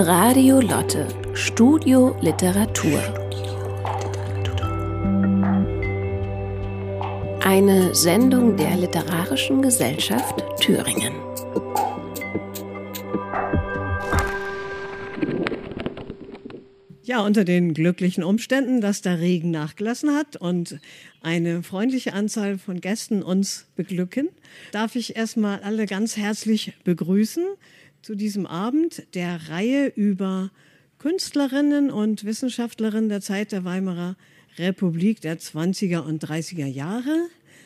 Radio Lotte, Studio Literatur. Eine Sendung der Literarischen Gesellschaft Thüringen. Ja, unter den glücklichen Umständen, dass der Regen nachgelassen hat und eine freundliche Anzahl von Gästen uns beglücken, darf ich erstmal alle ganz herzlich begrüßen zu diesem Abend der Reihe über Künstlerinnen und Wissenschaftlerinnen der Zeit der Weimarer Republik der 20er und 30er Jahre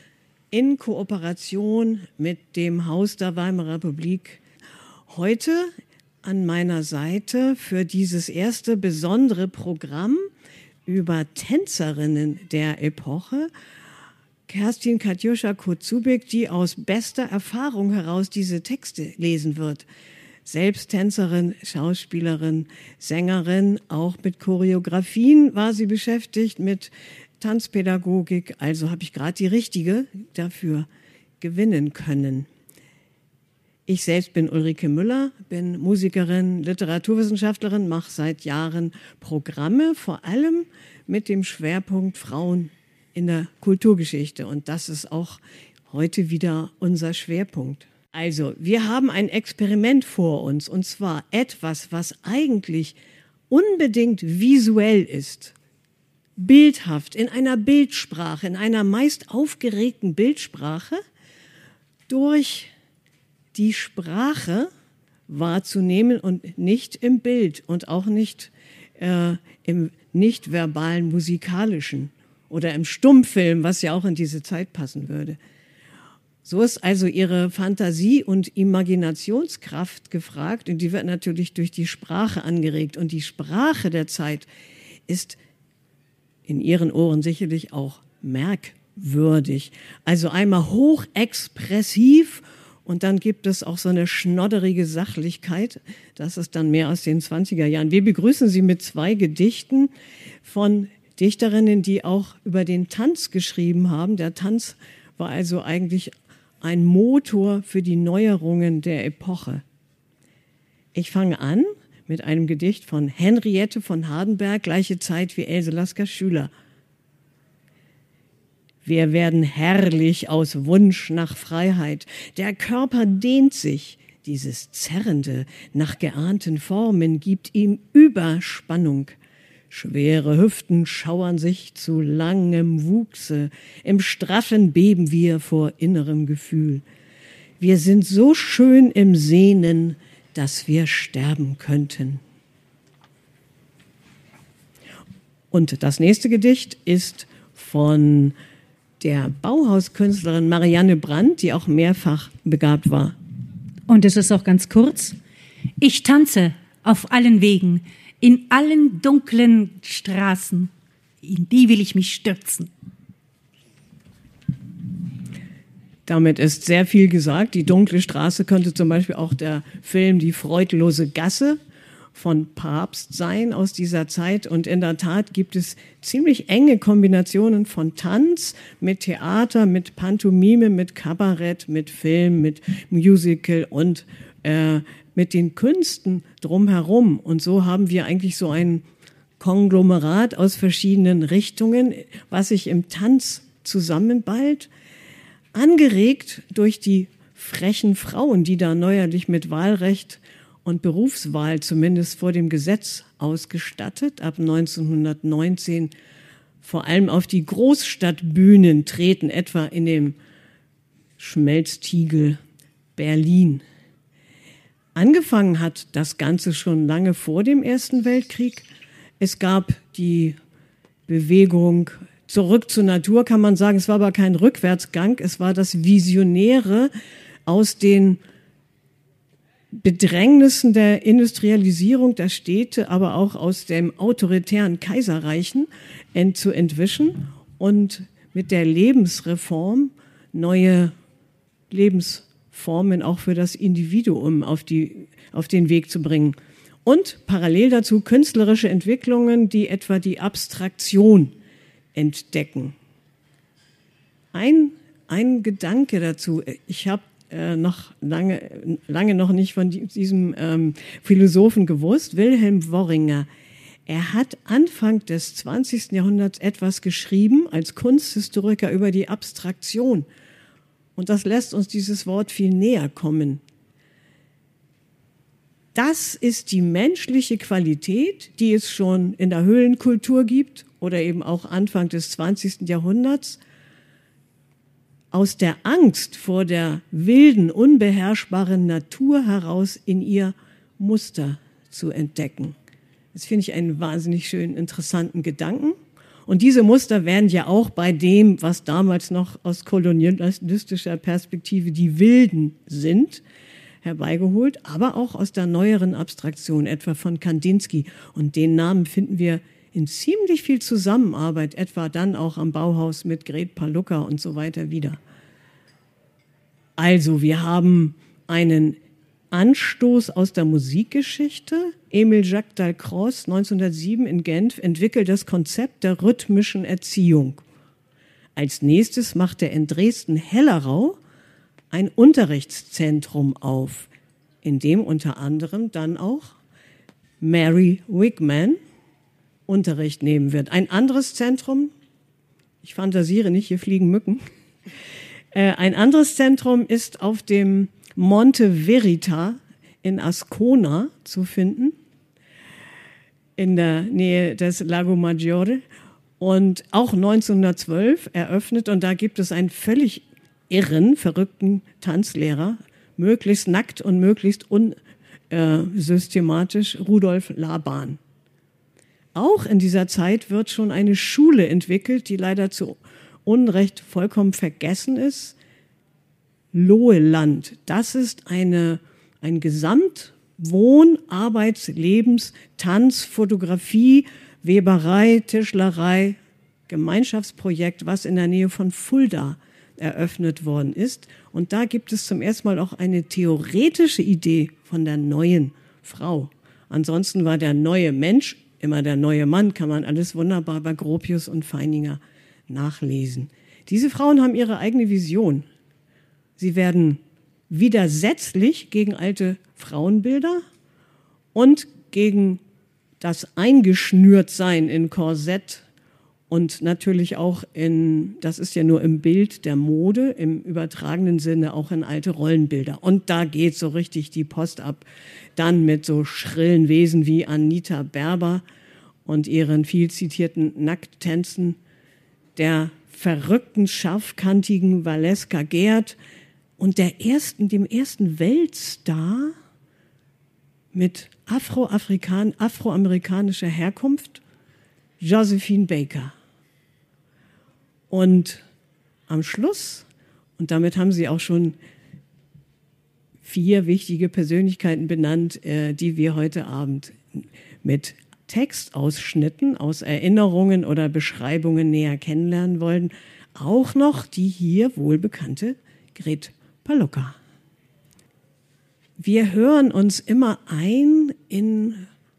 in Kooperation mit dem Haus der Weimarer Republik. Heute an meiner Seite für dieses erste besondere Programm über Tänzerinnen der Epoche Kerstin Katjuscha Kocubek, die aus bester Erfahrung heraus diese Texte lesen wird. Selbst Tänzerin, Schauspielerin, Sängerin, auch mit Choreografien war sie beschäftigt, mit Tanzpädagogik. Also habe ich gerade die richtige dafür gewinnen können. Ich selbst bin Ulrike Müller, bin Musikerin, Literaturwissenschaftlerin, mache seit Jahren Programme, vor allem mit dem Schwerpunkt Frauen in der Kulturgeschichte. Und das ist auch heute wieder unser Schwerpunkt. Also, wir haben ein Experiment vor uns, und zwar etwas, was eigentlich unbedingt visuell ist, bildhaft, in einer Bildsprache, in einer meist aufgeregten Bildsprache, durch die Sprache wahrzunehmen und nicht im Bild und auch nicht im nicht-verbalen musikalischen oder im Stummfilm, was ja auch in diese Zeit passen würde. So ist also ihre Fantasie und Imaginationskraft gefragt und die wird natürlich durch die Sprache angeregt. Und die Sprache der Zeit ist in ihren Ohren sicherlich auch merkwürdig. Also einmal hochexpressiv und dann gibt es auch so eine schnodderige Sachlichkeit. Das ist dann mehr aus den 20er Jahren. Wir begrüßen Sie mit 2 Gedichten von Dichterinnen, die auch über den Tanz geschrieben haben. Der Tanz war also eigentlich ein Motor für die Neuerungen der Epoche. Ich fange an mit einem Gedicht von Henriette von Hardenberg, gleiche Zeit wie Else Lasker Schüler. Wir werden herrlich aus Wunsch nach Freiheit. Der Körper dehnt sich. Dieses Zerrende nach geahnten Formen gibt ihm Überspannung. Schwere Hüften schauern sich zu langem Wuchse. Im Straffen beben wir vor innerem Gefühl. Wir sind so schön im Sehnen, dass wir sterben könnten. Und das nächste Gedicht ist von der Bauhauskünstlerin Marianne Brandt, die auch mehrfach begabt war. Und es ist auch ganz kurz. Ich tanze auf allen Wegen, in allen dunklen Straßen. In die will ich mich stürzen. Damit ist sehr viel gesagt. Die dunkle Straße könnte zum Beispiel auch der Film Die freudlose Gasse von Pabst sein aus dieser Zeit. Und in der Tat gibt es ziemlich enge Kombinationen von Tanz mit Theater, mit Pantomime, mit Kabarett, mit Film, mit Musical und mit den Künsten drumherum. Und so haben wir eigentlich so ein Konglomerat aus verschiedenen Richtungen, was sich im Tanz zusammenballt, angeregt durch die frechen Frauen, die da neuerlich mit Wahlrecht und Berufswahl zumindest vor dem Gesetz ausgestattet, ab 1919 vor allem auf die Großstadtbühnen treten, etwa in dem Schmelztiegel Berlin. Angefangen hat das Ganze schon lange vor dem Ersten Weltkrieg. Es gab die Bewegung zurück zur Natur, kann man sagen. Es war aber kein Rückwärtsgang, es war das Visionäre aus den Bedrängnissen der Industrialisierung der Städte, aber auch aus dem autoritären Kaiserreichen zu entwischen und mit der Lebensreform neue Lebensformen auch für das Individuum auf den Weg zu bringen. Und parallel dazu künstlerische Entwicklungen, die etwa die Abstraktion entdecken. Ein Gedanke dazu. Ich habe noch lange noch nicht von diesem Philosophen gewusst, Wilhelm Worringer. Er hat Anfang des 20. Jahrhunderts etwas geschrieben als Kunsthistoriker über die Abstraktion. Und das lässt uns dieses Wort viel näher kommen. Das ist die menschliche Qualität, die es schon in der Höhlenkultur gibt oder eben auch Anfang des 20. Jahrhunderts, aus der Angst vor der wilden, unbeherrschbaren Natur heraus in ihr Muster zu entdecken. Das finde ich einen wahnsinnig schönen, interessanten Gedanken. Und diese Muster werden ja auch bei dem, was damals noch aus kolonialistischer Perspektive die Wilden sind, herbeigeholt, aber auch aus der neueren Abstraktion, etwa von Kandinsky. Und den Namen finden wir in ziemlich viel Zusammenarbeit, etwa dann auch am Bauhaus mit Gret Palucca und so weiter wieder. Also, wir haben einen Anstoß aus der Musikgeschichte. Emil Jacques Dalcroze, 1907 in Genf, entwickelt das Konzept der rhythmischen Erziehung. Als nächstes macht er in Dresden-Hellerau ein Unterrichtszentrum auf, in dem unter anderem dann auch Mary Wigman Unterricht nehmen wird. Ein anderes Zentrum, ich fantasiere nicht, hier fliegen Mücken, ein anderes Zentrum ist auf dem Monte Verita in Ascona zu finden, in der Nähe des Lago Maggiore und auch 1912 eröffnet. Und da gibt es einen völlig irren, verrückten Tanzlehrer, möglichst nackt und möglichst unsystematisch, Rudolf Laban. Auch in dieser Zeit wird schon eine Schule entwickelt, die leider zu Unrecht vollkommen vergessen ist. Loheland, das ist ein Gesamtwohn-, Arbeits-, Lebens-, Tanz-, Fotografie-, Weberei-, Tischlerei-, Gemeinschaftsprojekt, was in der Nähe von Fulda eröffnet worden ist. Und da gibt es zum ersten Mal auch eine theoretische Idee von der neuen Frau. Ansonsten war der neue Mensch immer der neue Mann, kann man alles wunderbar bei Gropius und Feininger nachlesen. Diese Frauen haben ihre eigene Vision. Sie werden widersetzlich gegen alte Frauenbilder und gegen das Eingeschnürtsein in Korsett und natürlich auch das ist ja nur im Bild der Mode, im übertragenen Sinne auch in alte Rollenbilder. Und da geht so richtig die Post ab. Dann mit so schrillen Wesen wie Anita Berber und ihren viel zitierten Nackttänzen, der verrückten, scharfkantigen Valeska Gerd und dem ersten Weltstar mit afroamerikanischer Herkunft, Josephine Baker. Und am Schluss, und damit haben Sie auch schon 4 wichtige Persönlichkeiten benannt, die wir heute Abend mit Textausschnitten aus Erinnerungen oder Beschreibungen näher kennenlernen wollen, auch noch die hier wohlbekannte Gret Palucca. Wir hören uns immer ein in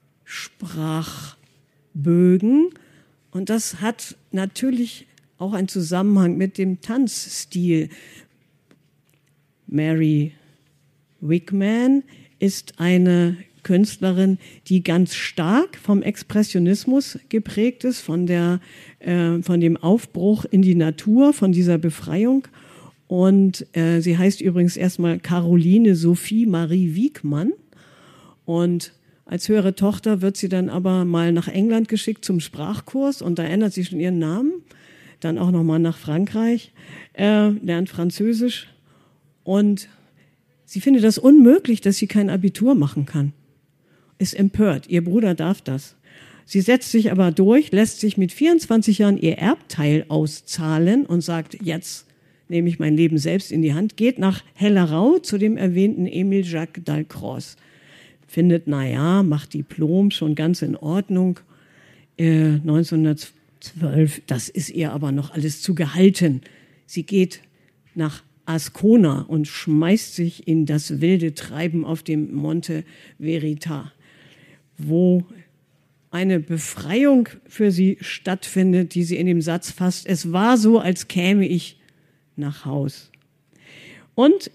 Sprachbögen und das hat natürlich auch einen Zusammenhang mit dem Tanzstil. Mary Wigman ist eine Künstlerin, die ganz stark vom Expressionismus geprägt ist, von dem Aufbruch in die Natur, von dieser Befreiung. Und sie heißt übrigens erstmal Caroline Sophie Marie Wiegmann. Und als höhere Tochter wird sie dann aber mal nach England geschickt zum Sprachkurs und da ändert sie schon ihren Namen. Dann auch nochmal nach Frankreich, lernt Französisch und sie findet das unmöglich, dass sie kein Abitur machen kann. Ist empört, ihr Bruder darf das. Sie setzt sich aber durch, lässt sich mit 24 Jahren ihr Erbteil auszahlen und sagt, jetzt nehme ich mein Leben selbst in die Hand, geht nach Hellerau zu dem erwähnten Emil Jacques Dalcroze. Findet, macht Diplom, schon ganz in Ordnung. 1912, das ist ihr aber noch alles zu gehalten. Sie geht nach Ascona und schmeißt sich in das wilde Treiben auf dem Monte Verita, wo eine Befreiung für sie stattfindet, die sie in dem Satz fasst, es war so, als käme ich nach Haus. Und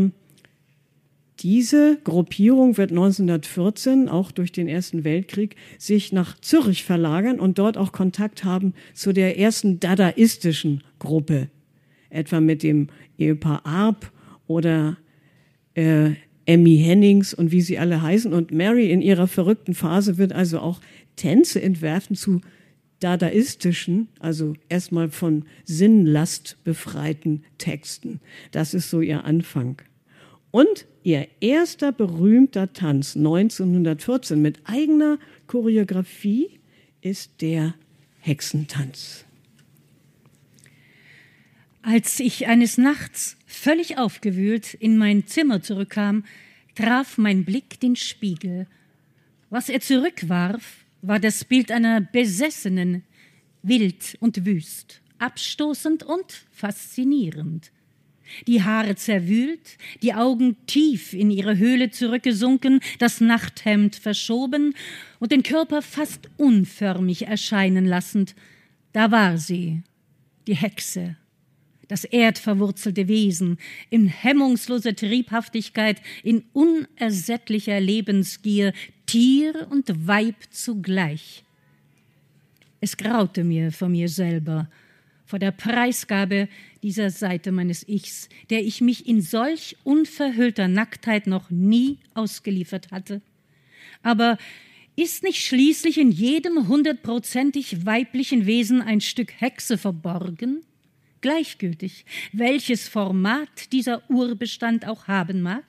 diese Gruppierung wird 1914, auch durch den Ersten Weltkrieg, sich nach Zürich verlagern und dort auch Kontakt haben zu der ersten dadaistischen Gruppe, etwa mit dem Ehepaar Arp oder Emmy Hennings und wie sie alle heißen. Und Mary in ihrer verrückten Phase wird also auch Tänze entwerfen zu dadaistischen, also erstmal von Sinnlast befreiten Texten. Das ist so ihr Anfang. Und ihr erster berühmter Tanz 1914 mit eigener Choreografie ist der Hexentanz. Als ich eines Nachts völlig aufgewühlt in mein Zimmer zurückkam, traf mein Blick den Spiegel. Was er zurückwarf, war das Bild einer Besessenen, wild und wüst, abstoßend und faszinierend. Die Haare zerwühlt, die Augen tief in ihre Höhle zurückgesunken, das Nachthemd verschoben und den Körper fast unförmig erscheinen lassend. Da war sie, die Hexe, das erdverwurzelte Wesen, in hemmungsloser Triebhaftigkeit, in unersättlicher Lebensgier, Tier und Weib zugleich. Es graute mir vor mir selber, vor der Preisgabe dieser Seite meines Ichs, der ich mich in solch unverhüllter Nacktheit noch nie ausgeliefert hatte. Aber ist nicht schließlich in jedem 100% weiblichen Wesen ein Stück Hexe verborgen? Gleichgültig, welches Format dieser Urbestand auch haben mag?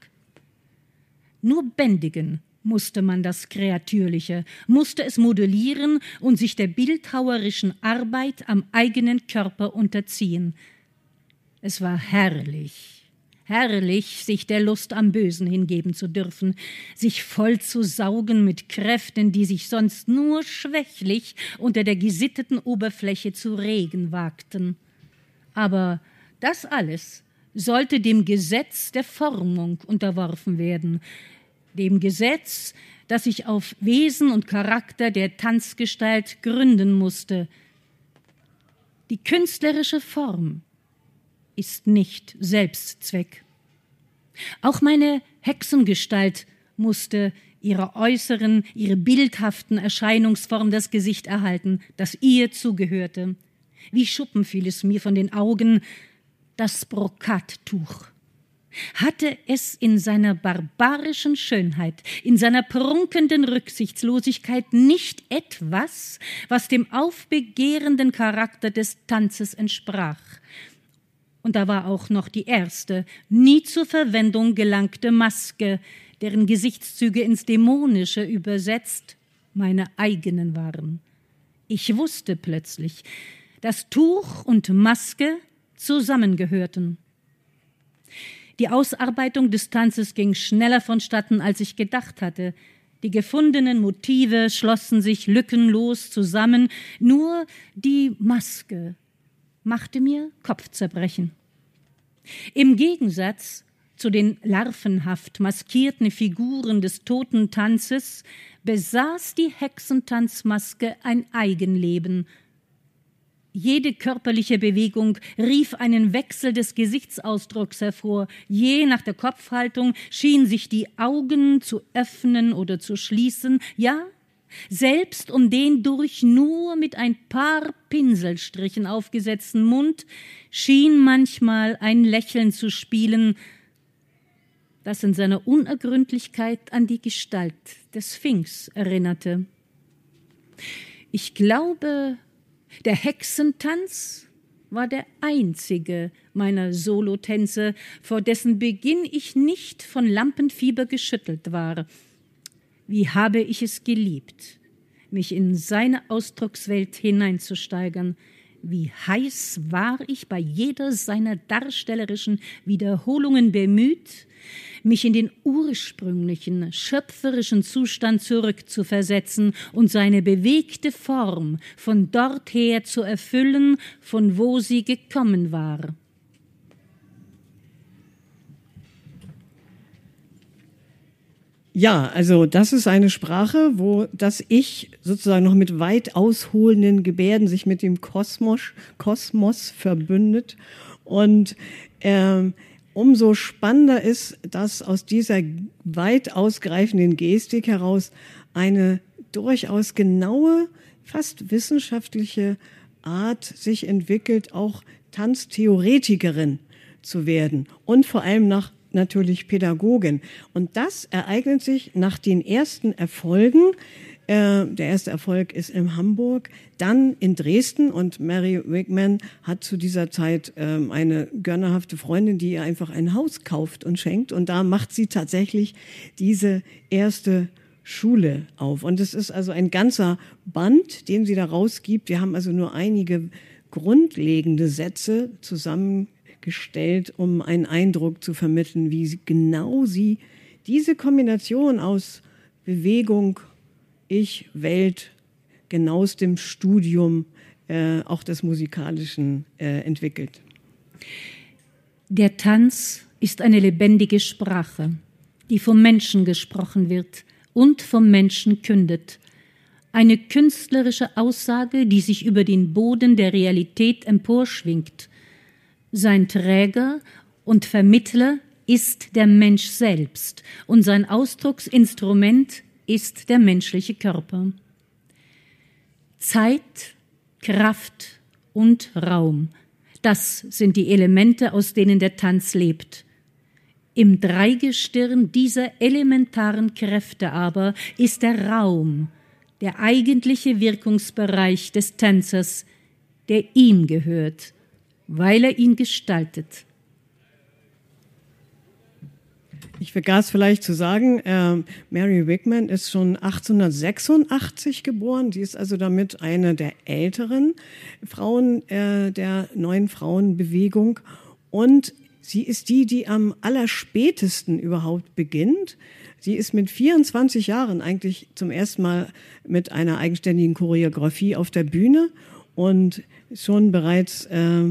Nur bändigen musste man das Kreatürliche, musste es modellieren und sich der bildhauerischen Arbeit am eigenen Körper unterziehen. Es war herrlich, herrlich, sich der Lust am Bösen hingeben zu dürfen, sich voll zu saugen mit Kräften, die sich sonst nur schwächlich unter der gesitteten Oberfläche zu regen wagten. Aber das alles sollte dem Gesetz der Formung unterworfen werden, dem Gesetz, das sich auf Wesen und Charakter der Tanzgestalt gründen musste. Die künstlerische Form ist nicht Selbstzweck. Auch meine Hexengestalt musste ihrer äußeren, ihrer bildhaften Erscheinungsform das Gesicht erhalten, das ihr zugehörte. Wie Schuppen fiel es mir von den Augen, das Brokattuch. Hatte es in seiner barbarischen Schönheit, in seiner prunkenden Rücksichtslosigkeit nicht etwas, was dem aufbegehrenden Charakter des Tanzes entsprach? Und da war auch noch die erste, nie zur Verwendung gelangte Maske, deren Gesichtszüge ins Dämonische übersetzt meine eigenen waren. Ich wusste plötzlich, dass Tuch und Maske zusammengehörten. Die Ausarbeitung des Tanzes ging schneller vonstatten, als ich gedacht hatte. Die gefundenen Motive schlossen sich lückenlos zusammen. Nur die Maske machte mir Kopfzerbrechen. Im Gegensatz zu den larvenhaft maskierten Figuren des Totentanzes besaß die Hexentanzmaske ein Eigenleben. Jede körperliche Bewegung rief einen Wechsel des Gesichtsausdrucks hervor. Je nach der Kopfhaltung schienen sich die Augen zu öffnen oder zu schließen. Ja, selbst um den durch nur mit ein paar Pinselstrichen aufgesetzten Mund schien manchmal ein Lächeln zu spielen, das in seiner Unergründlichkeit an die Gestalt des Sphinx erinnerte. Ich glaube, der Hexentanz war der einzige meiner Solotänze, vor dessen Beginn ich nicht von Lampenfieber geschüttelt war. Wie habe ich es geliebt, mich in seine Ausdruckswelt hineinzusteigern. Wie heiß war ich bei jeder seiner darstellerischen Wiederholungen bemüht, mich in den ursprünglichen, schöpferischen Zustand zurückzuversetzen und seine bewegte Form von dorther zu erfüllen, von wo sie gekommen war. Ja, also das ist eine Sprache, wo das Ich sozusagen noch mit weit ausholenden Gebärden sich mit dem Kosmos verbündet. Und umso spannender ist, dass aus dieser weit ausgreifenden Gestik heraus eine durchaus genaue, fast wissenschaftliche Art sich entwickelt, auch Tanztheoretikerin zu werden und vor allem natürlich Pädagogin. Und das ereignet sich nach den ersten Erfolgen. Der erste Erfolg ist in Hamburg, dann in Dresden, und Mary Wigman hat zu dieser Zeit eine gönnerhafte Freundin, die ihr einfach ein Haus kauft und schenkt, und da macht sie tatsächlich diese erste Schule auf. Und es ist also ein ganzer Band, den sie da rausgibt. Wir haben also nur einige grundlegende Sätze zusammengestellt, um einen Eindruck zu vermitteln, wie genau sie diese Kombination aus Bewegung, Ich, Welt, genauestem Studium auch des Musikalischen entwickelt. Der Tanz ist eine lebendige Sprache, die vom Menschen gesprochen wird und vom Menschen kündet. Eine künstlerische Aussage, die sich über den Boden der Realität emporschwingt. Sein Träger und Vermittler ist der Mensch selbst und sein Ausdrucksinstrument ist der menschliche Körper. Zeit, Kraft und Raum, das sind die Elemente, aus denen der Tanz lebt. Im Dreigestirn dieser elementaren Kräfte aber ist der Raum, der eigentliche Wirkungsbereich des Tänzers, der ihm gehört, weil er ihn gestaltet. Ich vergaß vielleicht zu sagen, Mary Wigman ist schon 1886 geboren. Sie ist also damit eine der älteren Frauen der neuen Frauenbewegung. Und sie ist die am allerspätesten überhaupt beginnt. Sie ist mit 24 Jahren eigentlich zum ersten Mal mit einer eigenständigen Choreografie auf der Bühne und schon bereits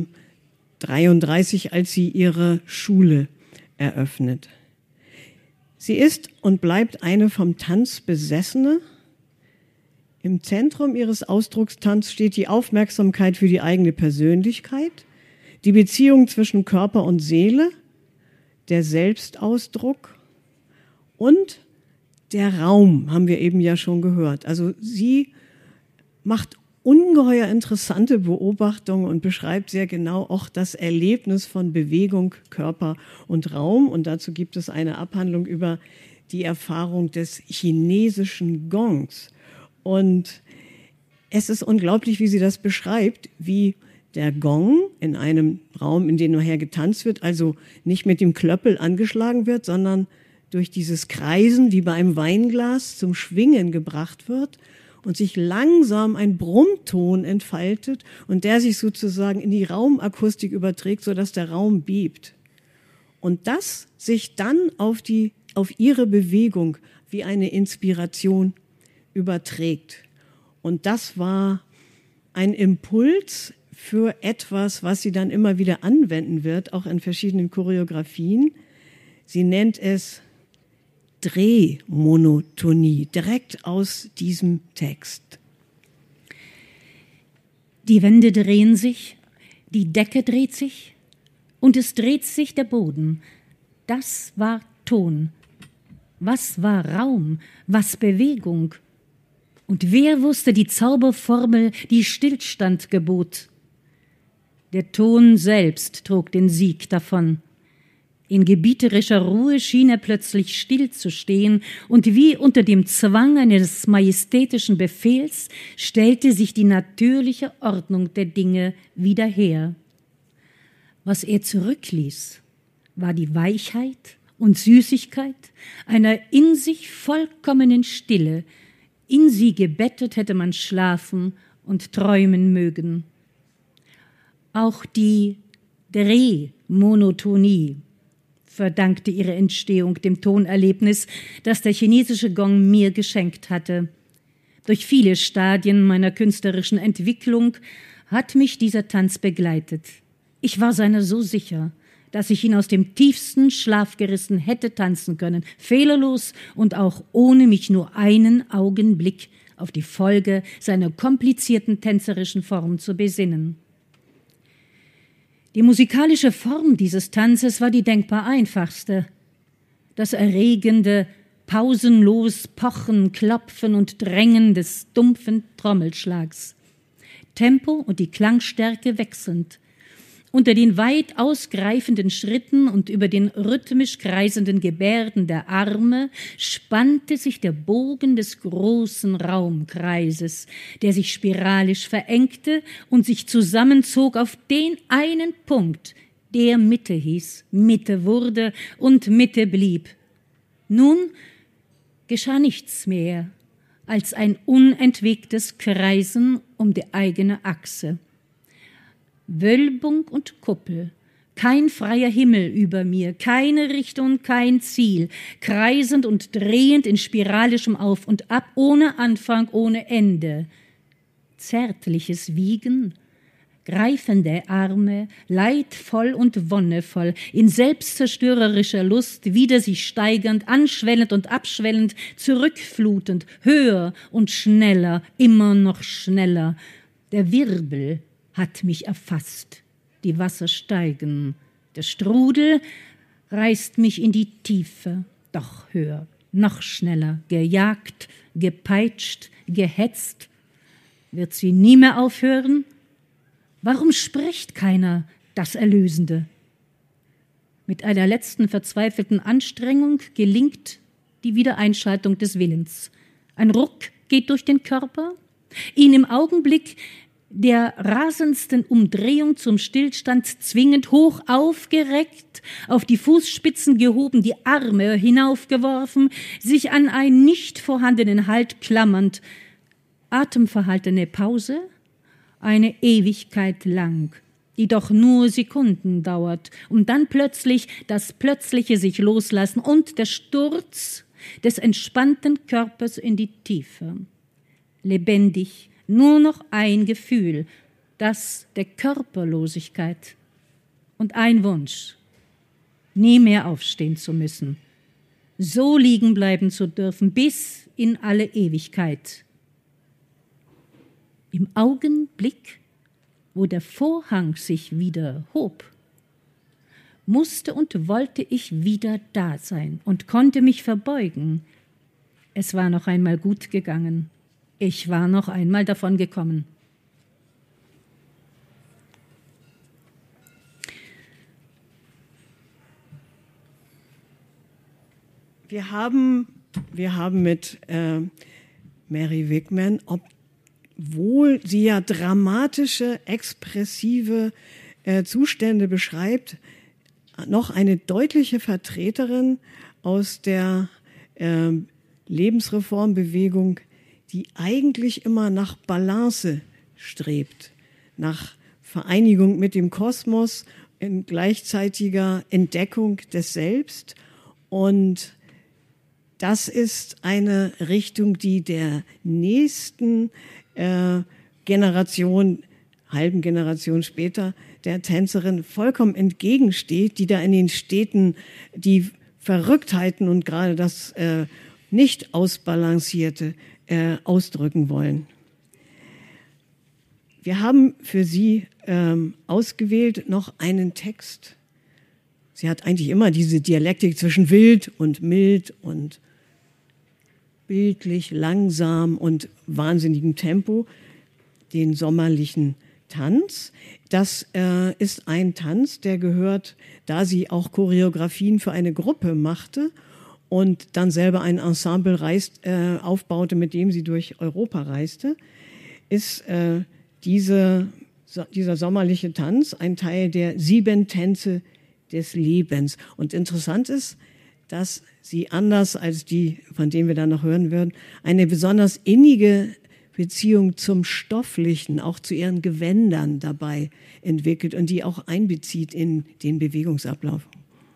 33, als sie ihre Schule eröffnet. Sie ist und bleibt eine vom Tanz Besessene. Im Zentrum ihres Ausdruckstanz steht die Aufmerksamkeit für die eigene Persönlichkeit, die Beziehung zwischen Körper und Seele, der Selbstausdruck und der Raum, haben wir eben ja schon gehört. Also sie macht ungeheuer interessante Beobachtungen und beschreibt sehr genau auch das Erlebnis von Bewegung, Körper und Raum. Und dazu gibt es eine Abhandlung über die Erfahrung des chinesischen Gongs. Und es ist unglaublich, wie sie das beschreibt, wie der Gong in einem Raum, in dem nachher getanzt wird, also nicht mit dem Klöppel angeschlagen wird, sondern durch dieses Kreisen wie bei einem Weinglas zum Schwingen gebracht wird und sich langsam ein Brummton entfaltet und der sich sozusagen in die Raumakustik überträgt, sodass der Raum bebt. Und das sich dann auf ihre Bewegung wie eine Inspiration überträgt. Und das war ein Impuls für etwas, was sie dann immer wieder anwenden wird, auch in verschiedenen Choreografien. Sie nennt es Drehmonotonie, direkt aus diesem Text. Die Wände drehen sich, die Decke dreht sich und es dreht sich der Boden. Das war Ton. Was war Raum? Was Bewegung? Und wer wusste die Zauberformel, die Stillstand gebot? Der Ton selbst trug den Sieg davon. In gebieterischer Ruhe schien er plötzlich still zu stehen, und wie unter dem Zwang eines majestätischen Befehls stellte sich die natürliche Ordnung der Dinge wieder her. Was er zurückließ, war die Weichheit und Süßigkeit einer in sich vollkommenen Stille. In sie gebettet hätte man schlafen und träumen mögen. Auch die Drehmonotonie verdankte ihre Entstehung dem Tonerlebnis, das der chinesische Gong mir geschenkt hatte. Durch viele Stadien meiner künstlerischen Entwicklung hat mich dieser Tanz begleitet. Ich war seiner so sicher, dass ich ihn aus dem tiefsten Schlaf gerissen hätte tanzen können, fehlerlos und auch ohne mich nur einen Augenblick auf die Folge seiner komplizierten tänzerischen Form zu besinnen. Die musikalische Form dieses Tanzes war die denkbar einfachste. Das erregende, pausenlos Pochen, Klopfen und Drängen des dumpfen Trommelschlags. Tempo und die Klangstärke wechselnd. Unter den weit ausgreifenden Schritten und über den rhythmisch kreisenden Gebärden der Arme spannte sich der Bogen des großen Raumkreises, der sich spiralisch verengte und sich zusammenzog auf den einen Punkt, der Mitte hieß, Mitte wurde und Mitte blieb. Nun geschah nichts mehr als ein unentwegtes Kreisen um die eigene Achse. Wölbung und Kuppel, kein freier Himmel über mir, keine Richtung, kein Ziel, kreisend und drehend in spiralischem Auf und Ab, ohne Anfang, ohne Ende. Zärtliches Wiegen, greifende Arme, leidvoll und wonnevoll, in selbstzerstörerischer Lust, wieder sich steigernd, anschwellend und abschwellend, zurückflutend, höher und schneller, immer noch schneller. Der Wirbel hat mich erfasst, die Wasser steigen, der Strudel reißt mich in die Tiefe, doch höher, noch schneller, gejagt, gepeitscht, gehetzt. Wird sie nie mehr aufhören? Warum spricht keiner das Erlösende? Mit einer letzten verzweifelten Anstrengung gelingt die Wiedereinschaltung des Willens. Ein Ruck geht durch den Körper, ihn im Augenblick der rasendsten Umdrehung zum Stillstand zwingend, hoch aufgereckt, auf die Fußspitzen gehoben, die Arme hinaufgeworfen, sich an einen nicht vorhandenen Halt klammernd. Atemverhaltene Pause, eine Ewigkeit lang, die doch nur Sekunden dauert, und dann plötzlich das plötzliche sich loslassen und der Sturz des entspannten Körpers in die Tiefe. Lebendig, nur noch ein Gefühl, das der Körperlosigkeit, und ein Wunsch, nie mehr aufstehen zu müssen, so liegen bleiben zu dürfen bis in alle Ewigkeit. Im Augenblick, wo der Vorhang sich wieder hob, musste und wollte ich wieder da sein und konnte mich verbeugen. Es war noch einmal gut gegangen. Ich war noch einmal davon gekommen. Wir haben mit Mary Wigman, obwohl sie ja dramatische, expressive Zustände beschreibt, noch eine deutliche Vertreterin aus der Lebensreformbewegung, die eigentlich immer nach Balance strebt, nach Vereinigung mit dem Kosmos in gleichzeitiger Entdeckung des Selbst. Und das ist eine Richtung, die der nächsten Generation, halben Generation später, der Tänzerin vollkommen entgegensteht, die da in den Städten die Verrücktheiten und gerade das nicht ausbalancierte ausdrücken wollen. Wir haben für sie ausgewählt noch einen Text. Sie hat eigentlich immer diese Dialektik zwischen wild und mild und bildlich, langsam und wahnsinnigem Tempo, den sommerlichen Tanz. Das ist ein Tanz, der gehört, da sie auch Choreografien für eine Gruppe machte und dann selber ein Ensemble aufbaute, mit dem sie durch Europa reiste, ist dieser sommerliche Tanz ein Teil der 7 Tänze des Lebens. Und interessant ist, dass sie anders als die, von denen wir dann noch hören würden, eine besonders innige Beziehung zum Stofflichen, auch zu ihren Gewändern dabei entwickelt und die auch einbezieht in den Bewegungsablauf.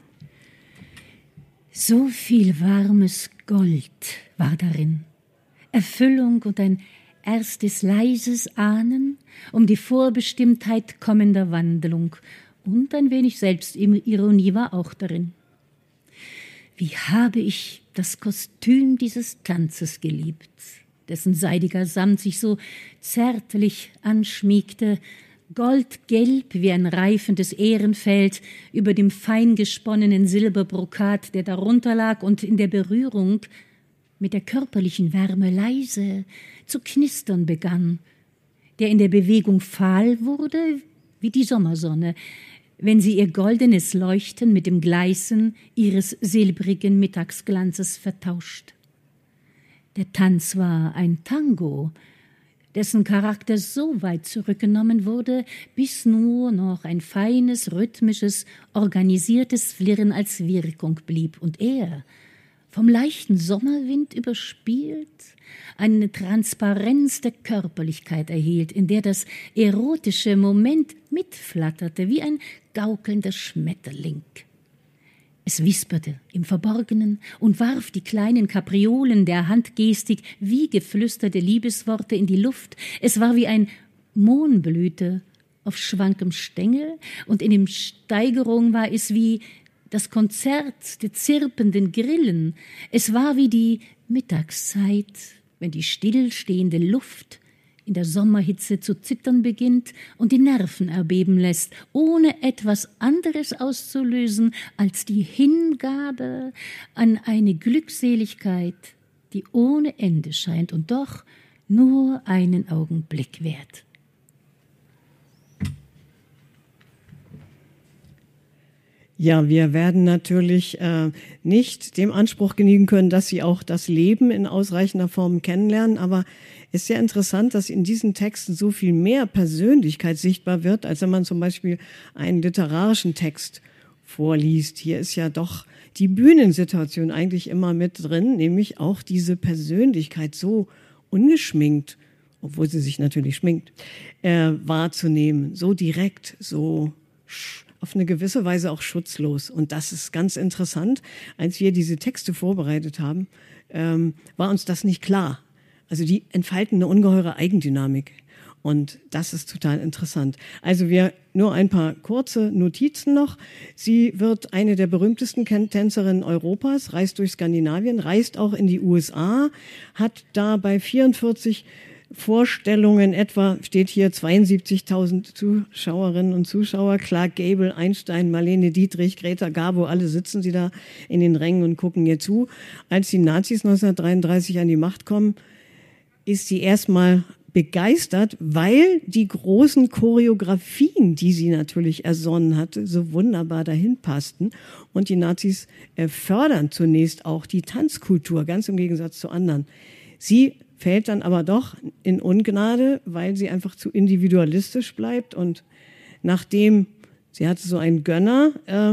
So viel warmes Gold war darin, Erfüllung und ein erstes leises Ahnen um die Vorbestimmtheit kommender Wandlung, und ein wenig Selbstironie war auch darin. Wie habe ich das Kostüm dieses Tanzes geliebt, dessen seidiger Samt sich so zärtlich anschmiegte, goldgelb wie ein reifendes Ährenfeld über dem fein gesponnenen Silberbrokat, der darunter lag und in der Berührung mit der körperlichen Wärme leise zu knistern begann, der in der Bewegung fahl wurde wie die Sommersonne, wenn sie ihr goldenes Leuchten mit dem Gleißen ihres silbrigen Mittagsglanzes vertauscht. Der Tanz war ein Tango, dessen Charakter so weit zurückgenommen wurde, bis nur noch ein feines, rhythmisches, organisiertes Flirren als Wirkung blieb, und er, vom leichten Sommerwind überspielt, eine Transparenz der Körperlichkeit erhielt, in der das erotische Moment mitflatterte wie ein gaukelnder Schmetterling. Es wisperte im Verborgenen und warf die kleinen Kapriolen der Handgestik wie geflüsterte Liebesworte in die Luft. Es war wie ein Mohnblüte auf schwankem Stängel, und in der Steigerung war es wie das Konzert der zirpenden Grillen. Es war wie die Mittagszeit, wenn die stillstehende Luft in der Sommerhitze zu zittern beginnt und die Nerven erbeben lässt, ohne etwas anderes auszulösen als die Hingabe an eine Glückseligkeit, die ohne Ende scheint und doch nur einen Augenblick währt. Ja, wir werden natürlich nicht dem Anspruch genügen können, dass Sie auch das Leben in ausreichender Form kennenlernen, aber es ist sehr interessant, dass in diesen Texten so viel mehr Persönlichkeit sichtbar wird, als wenn man zum Beispiel einen literarischen Text vorliest. Hier ist ja doch die Bühnensituation eigentlich immer mit drin, nämlich auch diese Persönlichkeit so ungeschminkt, obwohl sie sich natürlich schminkt, wahrzunehmen, so direkt, so auf eine gewisse Weise auch schutzlos. Und das ist ganz interessant. Als wir diese Texte vorbereitet haben, war uns das nicht klar. Also die entfalten eine ungeheure Eigendynamik. Und das ist total interessant. Also nur ein paar kurze Notizen noch. Sie wird eine der berühmtesten Tänzerinnen Europas, reist durch Skandinavien, reist auch in die USA, hat da bei 44 Vorstellungen etwa, steht hier 72.000 Zuschauerinnen und Zuschauer, Clark Gable, Einstein, Marlene Dietrich, Greta Garbo, alle sitzen sie da in den Rängen und gucken ihr zu. Als die Nazis 1933 an die Macht kommen, ist sie erstmal begeistert, weil die großen Choreografien, die sie natürlich ersonnen hatte, so wunderbar dahin passten. Und die Nazis fördern zunächst auch die Tanzkultur, ganz im Gegensatz zu anderen. Sie fällt dann aber doch in Ungnade, weil sie einfach zu individualistisch bleibt. Und nachdem, sie hatte so einen Gönner,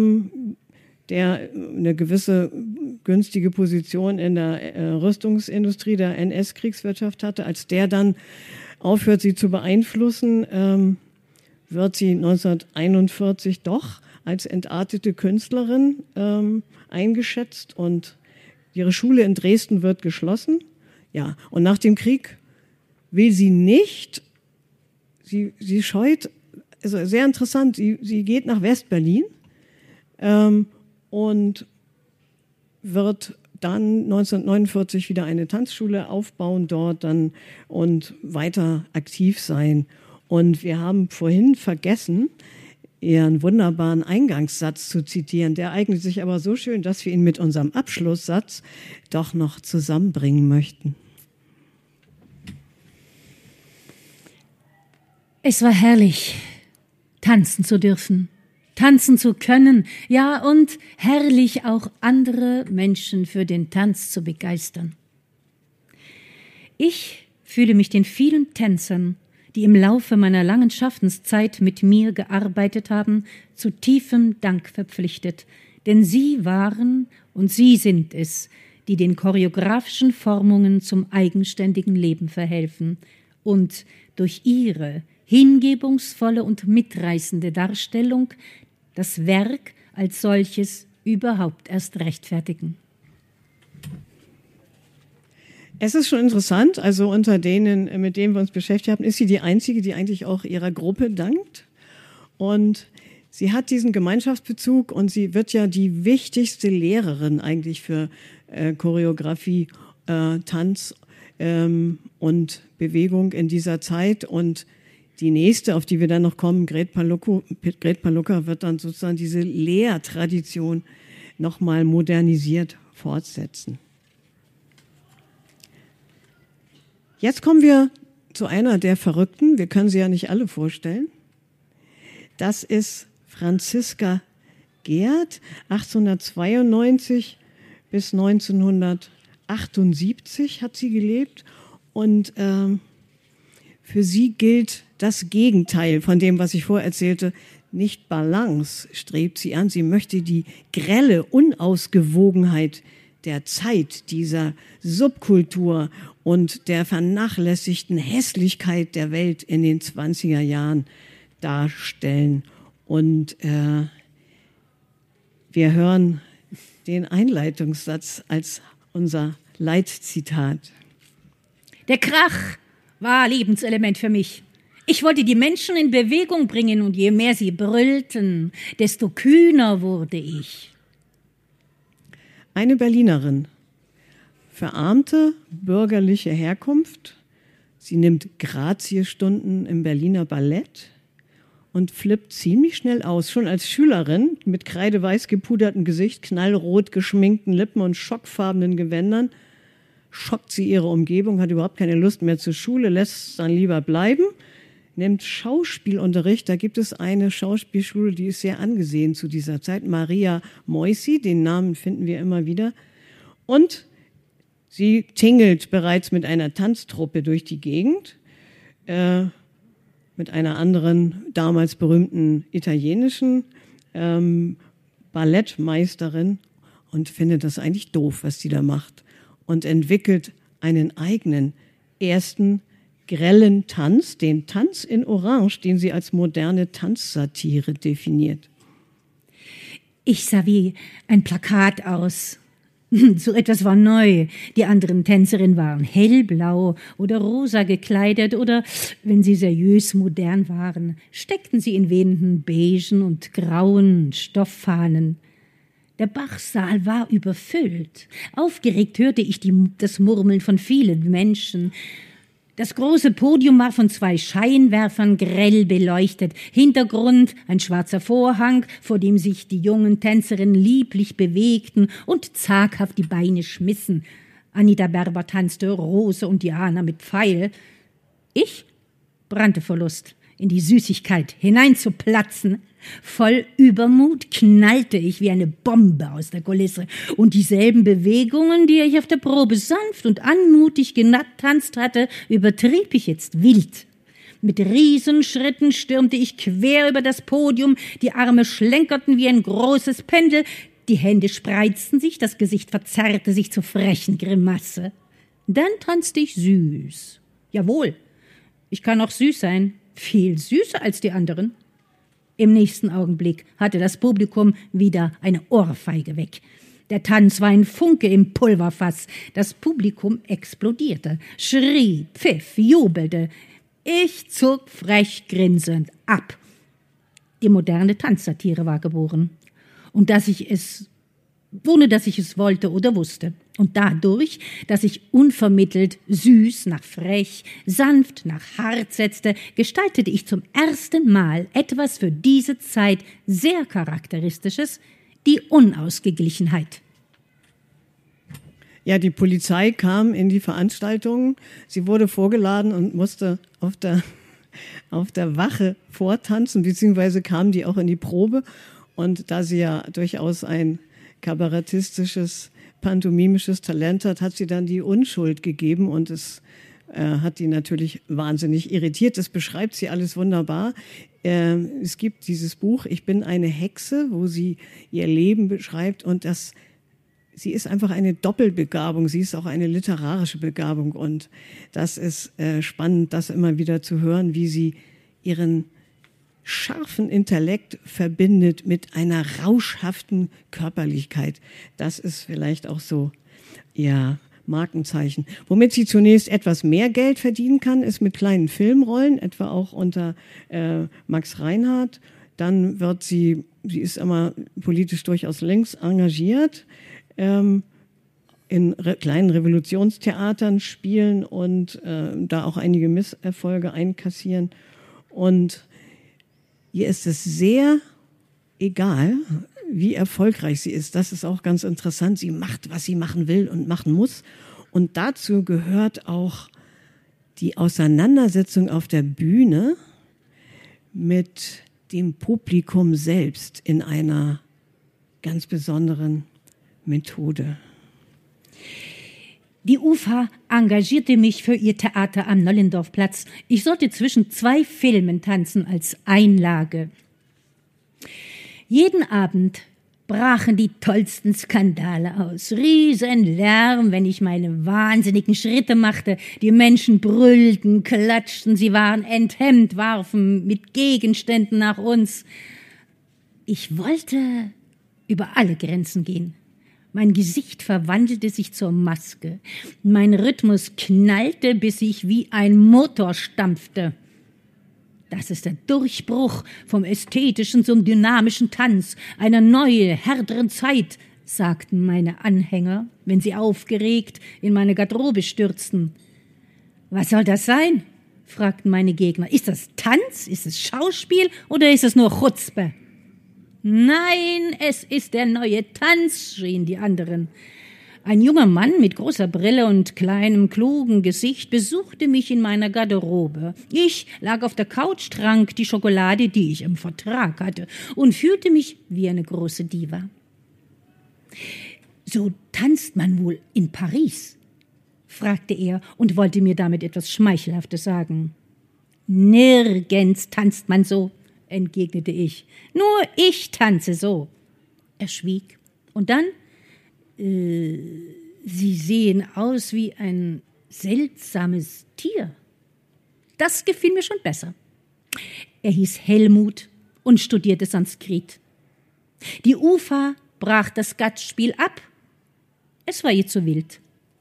der eine gewisse günstige Position in der Rüstungsindustrie der NS-Kriegswirtschaft hatte, als der dann aufhört, sie zu beeinflussen, wird sie 1941 doch als entartete Künstlerin eingeschätzt und ihre Schule in Dresden wird geschlossen. Ja, und nach dem Krieg will sie nicht, sie scheut, also sehr interessant, sie geht nach West-Berlin und wird dann 1949 wieder eine Tanzschule aufbauen dort dann und weiter aktiv sein. Und wir haben vorhin vergessen, ihren wunderbaren Eingangssatz zu zitieren. Der eignet sich aber so schön, dass wir ihn mit unserem Abschlusssatz doch noch zusammenbringen möchten. Es war herrlich, tanzen zu dürfen, tanzen zu können, ja, und herrlich auch andere Menschen für den Tanz zu begeistern. Ich fühle mich den vielen Tänzern, die im Laufe meiner langen Schaffenszeit mit mir gearbeitet haben, zu tiefem Dank verpflichtet, denn sie waren und sie sind es, die den choreografischen Formungen zum eigenständigen Leben verhelfen und durch ihre hingebungsvolle und mitreißende Darstellung das Werk als solches überhaupt erst rechtfertigen. Es ist schon interessant, also unter denen, mit denen wir uns beschäftigt haben, ist sie die Einzige, die eigentlich auch ihrer Gruppe dankt. Und sie hat diesen Gemeinschaftsbezug und sie wird ja die wichtigste Lehrerin eigentlich für Choreografie, Tanz und Bewegung in dieser Zeit. Und die nächste, auf die wir dann noch kommen, Gret Palucca, wird dann sozusagen diese Lehrtradition nochmal modernisiert fortsetzen. Jetzt kommen wir zu einer der Verrückten. Wir können sie ja nicht alle vorstellen. Das ist Franziska Geerdt, 1892 bis 1978 hat sie gelebt. Und für sie gilt das Gegenteil von dem, was ich vorher erzählte. Nicht Balance strebt sie an. Sie möchte die grelle Unausgewogenheit der Zeit, dieser Subkultur und der vernachlässigten Hässlichkeit der Welt in den 20er Jahren darstellen. Und wir hören den Einleitungssatz als unser Leitzitat. Der Krach war Lebenselement für mich. Ich wollte die Menschen in Bewegung bringen und je mehr sie brüllten, desto kühner wurde ich. Eine Berlinerin, verarmte bürgerliche Herkunft. Sie nimmt Graziestunden im Berliner Ballett und flippt ziemlich schnell aus. Schon als Schülerin mit kreideweiß gepudertem Gesicht, knallrot geschminkten Lippen und schockfarbenen Gewändern schockt sie ihre Umgebung, hat überhaupt keine Lust mehr zur Schule, lässt es dann lieber bleiben, nimmt Schauspielunterricht. Da gibt es eine Schauspielschule, die ist sehr angesehen zu dieser Zeit, Maria Moisy, den Namen finden wir immer wieder. Und sie tingelt bereits mit einer Tanztruppe durch die Gegend, mit einer anderen, damals berühmten italienischen Ballettmeisterin und findet das eigentlich doof, was sie da macht. Und entwickelt einen eigenen ersten grellen Tanz, den Tanz in Orange, den sie als moderne Tanzsatire definiert. Ich sah wie ein Plakat aus. So etwas war neu. Die anderen Tänzerinnen waren hellblau oder rosa gekleidet oder, wenn sie seriös modern waren, steckten sie in wehenden beigen und grauen Stofffahnen. Der Bachsaal war überfüllt. Aufgeregt hörte ich das Murmeln von vielen Menschen. Das große Podium war von 2 Scheinwerfern grell beleuchtet. Hintergrund ein schwarzer Vorhang, vor dem sich die jungen Tänzerinnen lieblich bewegten und zaghaft die Beine schmissen. Anita Berber tanzte Rose und Diana mit Pfeil. Ich brannte vor Lust, in die Süßigkeit hineinzuplatzen. Voll Übermut knallte ich wie eine Bombe aus der Kulisse. Und dieselben Bewegungen, die ich auf der Probe sanft und anmutig getanzt hatte, übertrieb ich jetzt wild. Mit Riesenschritten stürmte ich quer über das Podium, die Arme schlenkerten wie ein großes Pendel, die Hände spreizten sich, das Gesicht verzerrte sich zur frechen Grimasse. Dann tanzte ich süß. Jawohl, ich kann auch süß sein, viel süßer als die anderen. Im nächsten Augenblick hatte das Publikum wieder eine Ohrfeige weg. Der Tanz war ein Funke im Pulverfass. Das Publikum explodierte, schrie, pfiff, jubelte. Ich zog frech grinsend ab. Die moderne Tanzsatire war geboren. Und ohne dass ich es wollte oder wusste. Und dadurch, dass ich unvermittelt süß nach frech, sanft nach hart setzte, gestaltete ich zum ersten Mal etwas für diese Zeit sehr Charakteristisches, die Unausgeglichenheit. Ja, die Polizei kam in die Veranstaltung. Sie wurde vorgeladen und musste auf der Wache vortanzen, beziehungsweise kam die auch in die Probe. Und da sie ja durchaus ein kabarettistisches, pantomimisches Talent hat sie dann die Unschuld gegeben und es hat die natürlich wahnsinnig irritiert. Das beschreibt sie alles wunderbar. Es gibt dieses Buch Ich bin eine Hexe, wo sie ihr Leben beschreibt und sie ist einfach eine Doppelbegabung. Sie ist auch eine literarische Begabung und das ist spannend, das immer wieder zu hören, wie sie ihren scharfen Intellekt verbindet mit einer rauschhaften Körperlichkeit. Das ist vielleicht auch so ihr Markenzeichen. Womit sie zunächst etwas mehr Geld verdienen kann, ist mit kleinen Filmrollen, etwa auch unter Max Reinhardt. Dann wird sie ist immer politisch durchaus links engagiert, in kleinen Revolutionstheatern spielen und da auch einige Misserfolge einkassieren. Und ihr ist es sehr egal, wie erfolgreich sie ist. Das ist auch ganz interessant. Sie macht, was sie machen will und machen muss. Und dazu gehört auch die Auseinandersetzung auf der Bühne mit dem Publikum selbst in einer ganz besonderen Methode. Die UFA engagierte mich für ihr Theater am Nollendorfplatz. Ich sollte zwischen 2 Filmen tanzen als Einlage. Jeden Abend brachen die tollsten Skandale aus. Riesenlärm, wenn ich meine wahnsinnigen Schritte machte. Die Menschen brüllten, klatschten, sie waren enthemmt, warfen mit Gegenständen nach uns. Ich wollte über alle Grenzen gehen. Mein Gesicht verwandelte sich zur Maske. Mein Rhythmus knallte, bis ich wie ein Motor stampfte. Das ist der Durchbruch vom ästhetischen zum dynamischen Tanz, einer neue, härteren Zeit, sagten meine Anhänger, wenn sie aufgeregt in meine Garderobe stürzten. Was soll das sein? Fragten meine Gegner. Ist das Tanz? Ist es Schauspiel oder ist es nur Chutzpe? Nein, es ist der neue Tanz, schrien die anderen. Ein junger Mann mit großer Brille und kleinem, klugen Gesicht besuchte mich in meiner Garderobe. Ich lag auf der Couch, trank die Schokolade, die ich im Vertrag hatte, und fühlte mich wie eine große Diva. So tanzt man wohl in Paris? Fragte er und wollte mir damit etwas Schmeichelhaftes sagen. Nirgends tanzt man so, entgegnete ich. Nur ich tanze so. Er schwieg. Und dann, Sie sehen aus wie ein seltsames Tier. Das gefiel mir schon besser. Er hieß Helmut und studierte Sanskrit. Die UFA brach das Gastspiel ab. Es war ihr zu wild.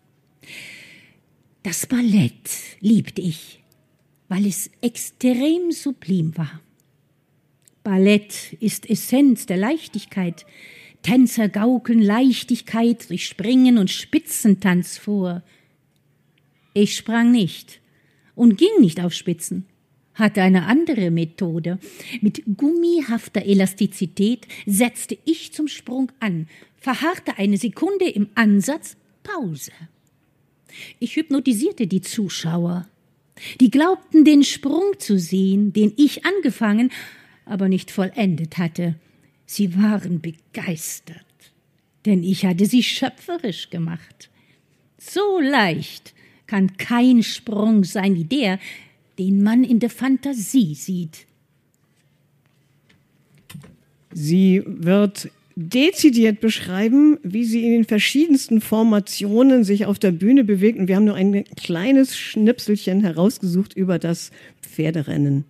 Das Ballett liebte ich, weil es extrem sublim war. Ballett ist Essenz der Leichtigkeit. Tänzer gaukeln Leichtigkeit durch Springen und Spitzentanz vor. Ich sprang nicht und ging nicht auf Spitzen, hatte eine andere Methode. Mit gummihafter Elastizität setzte ich zum Sprung an, verharrte eine Sekunde im Ansatz, Pause. Ich hypnotisierte die Zuschauer. Die glaubten, den Sprung zu sehen, den ich angefangen, aber nicht vollendet hatte. Sie waren begeistert, denn ich hatte sie schöpferisch gemacht. So leicht kann kein Sprung sein wie der, den man in der Fantasie sieht. Sie wird dezidiert beschreiben, wie sie in den verschiedensten Formationen sich auf der Bühne bewegt. Und wir haben nur ein kleines Schnipselchen herausgesucht über das Pferderennen.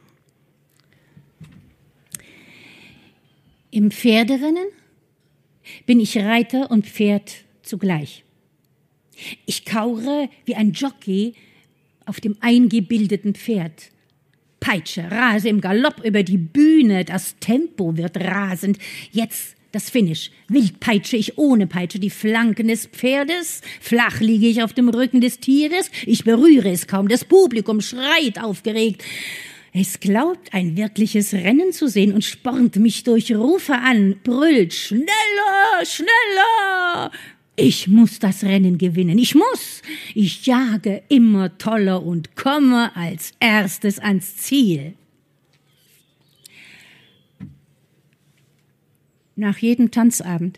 Im Pferderennen bin ich Reiter und Pferd zugleich. Ich kaure wie ein Jockey auf dem eingebildeten Pferd. Peitsche, rase im Galopp über die Bühne, das Tempo wird rasend. Jetzt das Finish. Wild peitsche ich ohne Peitsche die Flanken des Pferdes, flach liege ich auf dem Rücken des Tieres, ich berühre es kaum, das Publikum schreit aufgeregt. Es glaubt, ein wirkliches Rennen zu sehen und spornt mich durch Rufe an, brüllt, schneller, schneller! Ich muss das Rennen gewinnen, ich muss! Ich jage immer toller und komme als erstes ans Ziel. Nach jedem Tanzabend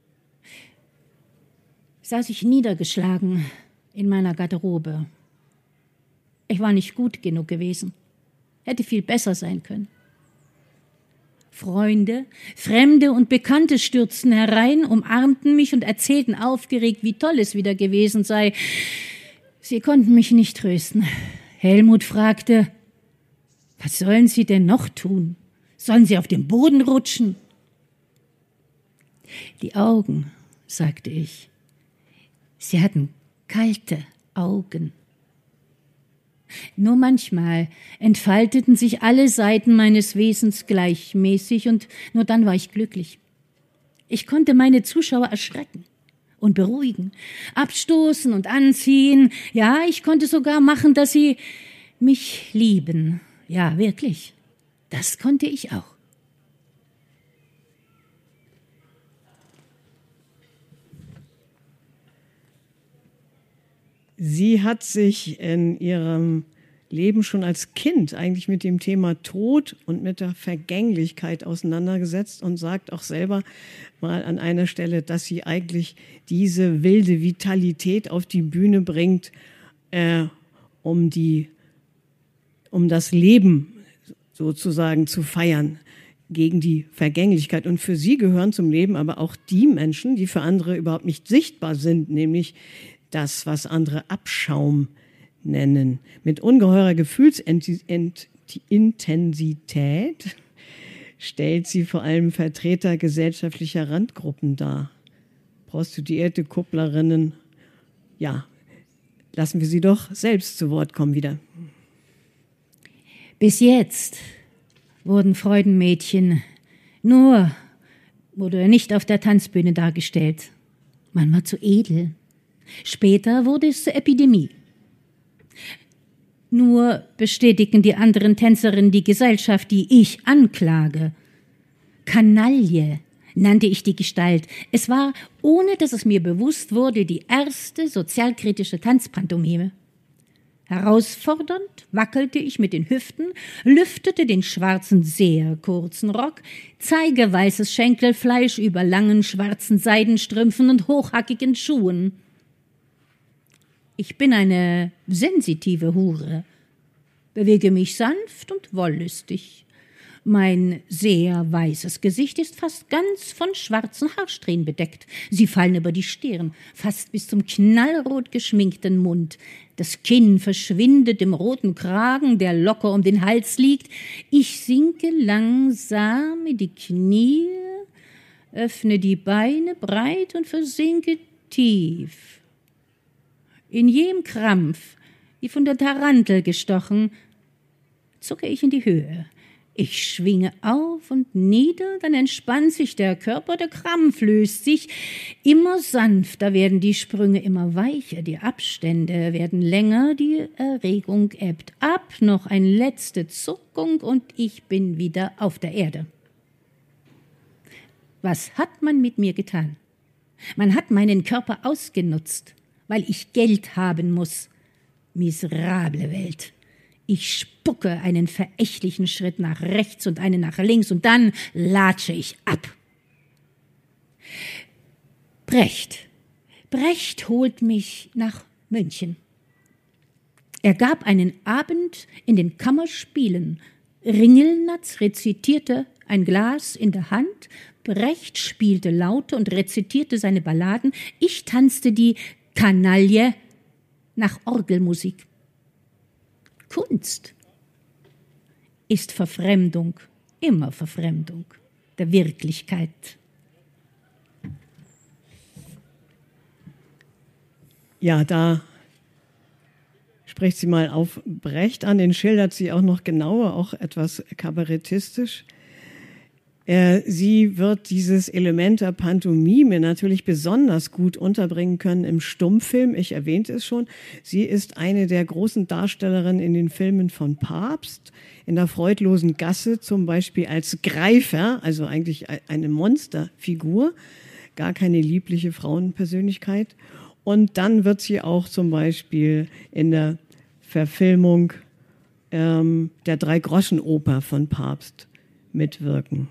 saß ich niedergeschlagen in meiner Garderobe. Ich war nicht gut genug gewesen. Hätte viel besser sein können. Freunde, Fremde und Bekannte stürzten herein, umarmten mich und erzählten aufgeregt, wie toll es wieder gewesen sei. Sie konnten mich nicht trösten. Helmut fragte, was sollen Sie denn noch tun? Sollen Sie auf den Boden rutschen? Die Augen, sagte ich. Sie hatten kalte Augen. Nur manchmal entfalteten sich alle Seiten meines Wesens gleichmäßig und nur dann war ich glücklich. Ich konnte meine Zuschauer erschrecken und beruhigen, abstoßen und anziehen. Ja, ich konnte sogar machen, dass sie mich lieben, Ja, wirklich. Das konnte ich auch. Sie hat sich in ihrem Leben schon als Kind eigentlich mit dem Thema Tod und mit der Vergänglichkeit auseinandergesetzt und sagt auch selber mal an einer Stelle, dass sie eigentlich diese wilde Vitalität auf die Bühne bringt, um das Leben sozusagen zu feiern gegen die Vergänglichkeit. Und für sie gehören zum Leben aber auch die Menschen, die für andere überhaupt nicht sichtbar sind, nämlich das, was andere Abschaum nennen. Mit ungeheurer Gefühlsintensität stellt sie vor allem Vertreter gesellschaftlicher Randgruppen dar. Prostituierte, Kupplerinnen. Ja, lassen wir sie doch selbst zu Wort kommen wieder. Bis jetzt wurden Freudenmädchen nur oder nicht auf der Tanzbühne dargestellt. Man war zu edel. Später wurde es zur Epidemie. Nur bestätigen die anderen Tänzerinnen die Gesellschaft, die ich anklage. Kanaille nannte ich die Gestalt. Es war, ohne dass es mir bewusst wurde, die erste sozialkritische Tanzpantomime. Herausfordernd wackelte ich mit den Hüften, lüftete den schwarzen, sehr kurzen Rock, zeige weißes Schenkelfleisch über langen schwarzen Seidenstrümpfen und hochhackigen Schuhen. Ich bin eine sensitive Hure, bewege mich sanft und wollüstig. Mein sehr weißes Gesicht ist fast ganz von schwarzen Haarsträhnen bedeckt. Sie fallen über die Stirn, fast bis zum knallrot geschminkten Mund. Das Kinn verschwindet im roten Kragen, der locker um den Hals liegt. Ich sinke langsam in die Knie, öffne die Beine breit und versinke tief. In jedem Krampf, wie von der Tarantel gestochen, zucke ich in die Höhe. Ich schwinge auf und nieder, dann entspannt sich der Körper, der Krampf löst sich. Immer sanfter werden die Sprünge, immer weicher, die Abstände werden länger, die Erregung ebbt ab, noch eine letzte Zuckung und ich bin wieder auf der Erde. Was hat man mit mir getan? Man hat meinen Körper ausgenutzt, weil ich Geld haben muss. Miserable Welt. Ich spucke einen verächtlichen Schritt nach rechts und einen nach links und dann latsche ich ab. Brecht holt mich nach München. Er gab einen Abend in den Kammerspielen. Ringelnatz rezitierte ein Glas in der Hand, Brecht spielte Laute und rezitierte seine Balladen. Ich tanzte die Kanaille nach Orgelmusik. Kunst ist Verfremdung, immer Verfremdung der Wirklichkeit. Ja, da spricht sie mal auf Brecht an, den schildert sie auch noch genauer, auch etwas kabarettistisch. Sie wird dieses Element der Pantomime natürlich besonders gut unterbringen können im Stummfilm. Ich erwähnte es schon. Sie ist eine der großen Darstellerinnen in den Filmen von Pabst. In der Freudlosen Gasse zum Beispiel als Greifer, also eigentlich eine Monsterfigur, gar keine liebliche Frauenpersönlichkeit. Und dann wird sie auch zum Beispiel in der Verfilmung der Drei-Groschen-Oper von Pabst mitwirken.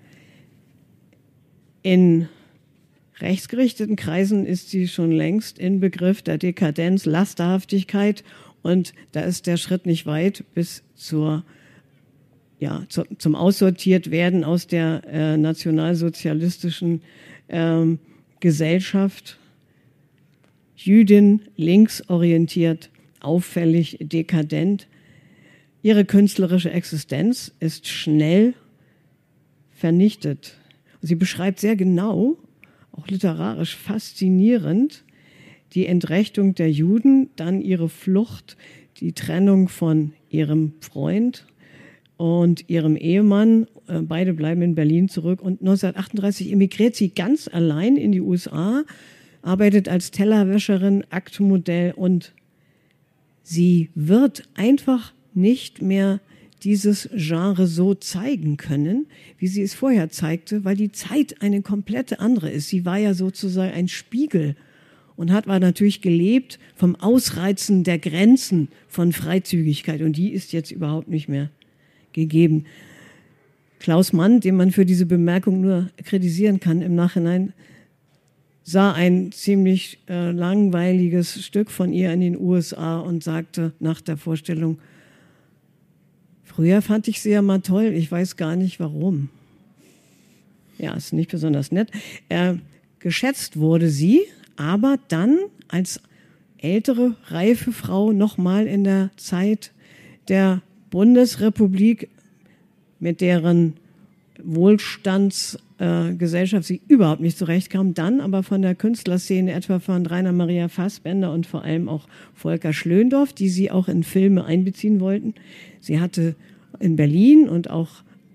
In rechtsgerichteten Kreisen ist sie schon längst Inbegriff der Dekadenz, Lasterhaftigkeit und da ist der Schritt nicht weit bis zum Aussortiertwerden aus der nationalsozialistischen Gesellschaft. Jüdin, linksorientiert, auffällig, dekadent. Ihre künstlerische Existenz ist schnell vernichtet. Sie beschreibt sehr genau, auch literarisch faszinierend, die Entrechtung der Juden, dann ihre Flucht, die Trennung von ihrem Freund und ihrem Ehemann. Beide bleiben in Berlin zurück und 1938 emigriert sie ganz allein in die USA, arbeitet als Tellerwäscherin, Aktmodell und sie wird einfach nicht mehr dieses Genre so zeigen können, wie sie es vorher zeigte, weil die Zeit eine komplette andere ist. Sie war ja sozusagen ein Spiegel und war natürlich gelebt vom Ausreizen der Grenzen von Freizügigkeit. Und die ist jetzt überhaupt nicht mehr gegeben. Klaus Mann, den man für diese Bemerkung nur kritisieren kann im Nachhinein, sah ein ziemlich langweiliges Stück von ihr in den USA und sagte nach der Vorstellung, früher fand ich sie ja mal toll, ich weiß gar nicht warum. Ja, ist nicht besonders nett. Geschätzt wurde sie, aber dann als ältere, reife Frau nochmal in der Zeit der Bundesrepublik, mit deren Wohlstandsgesellschaft sie überhaupt nicht zurechtkam, dann aber von der Künstlerszene, etwa von Rainer Maria Fassbender und vor allem auch Volker Schlöndorff, die sie auch in Filme einbeziehen wollten. Sie hatte in Berlin und auch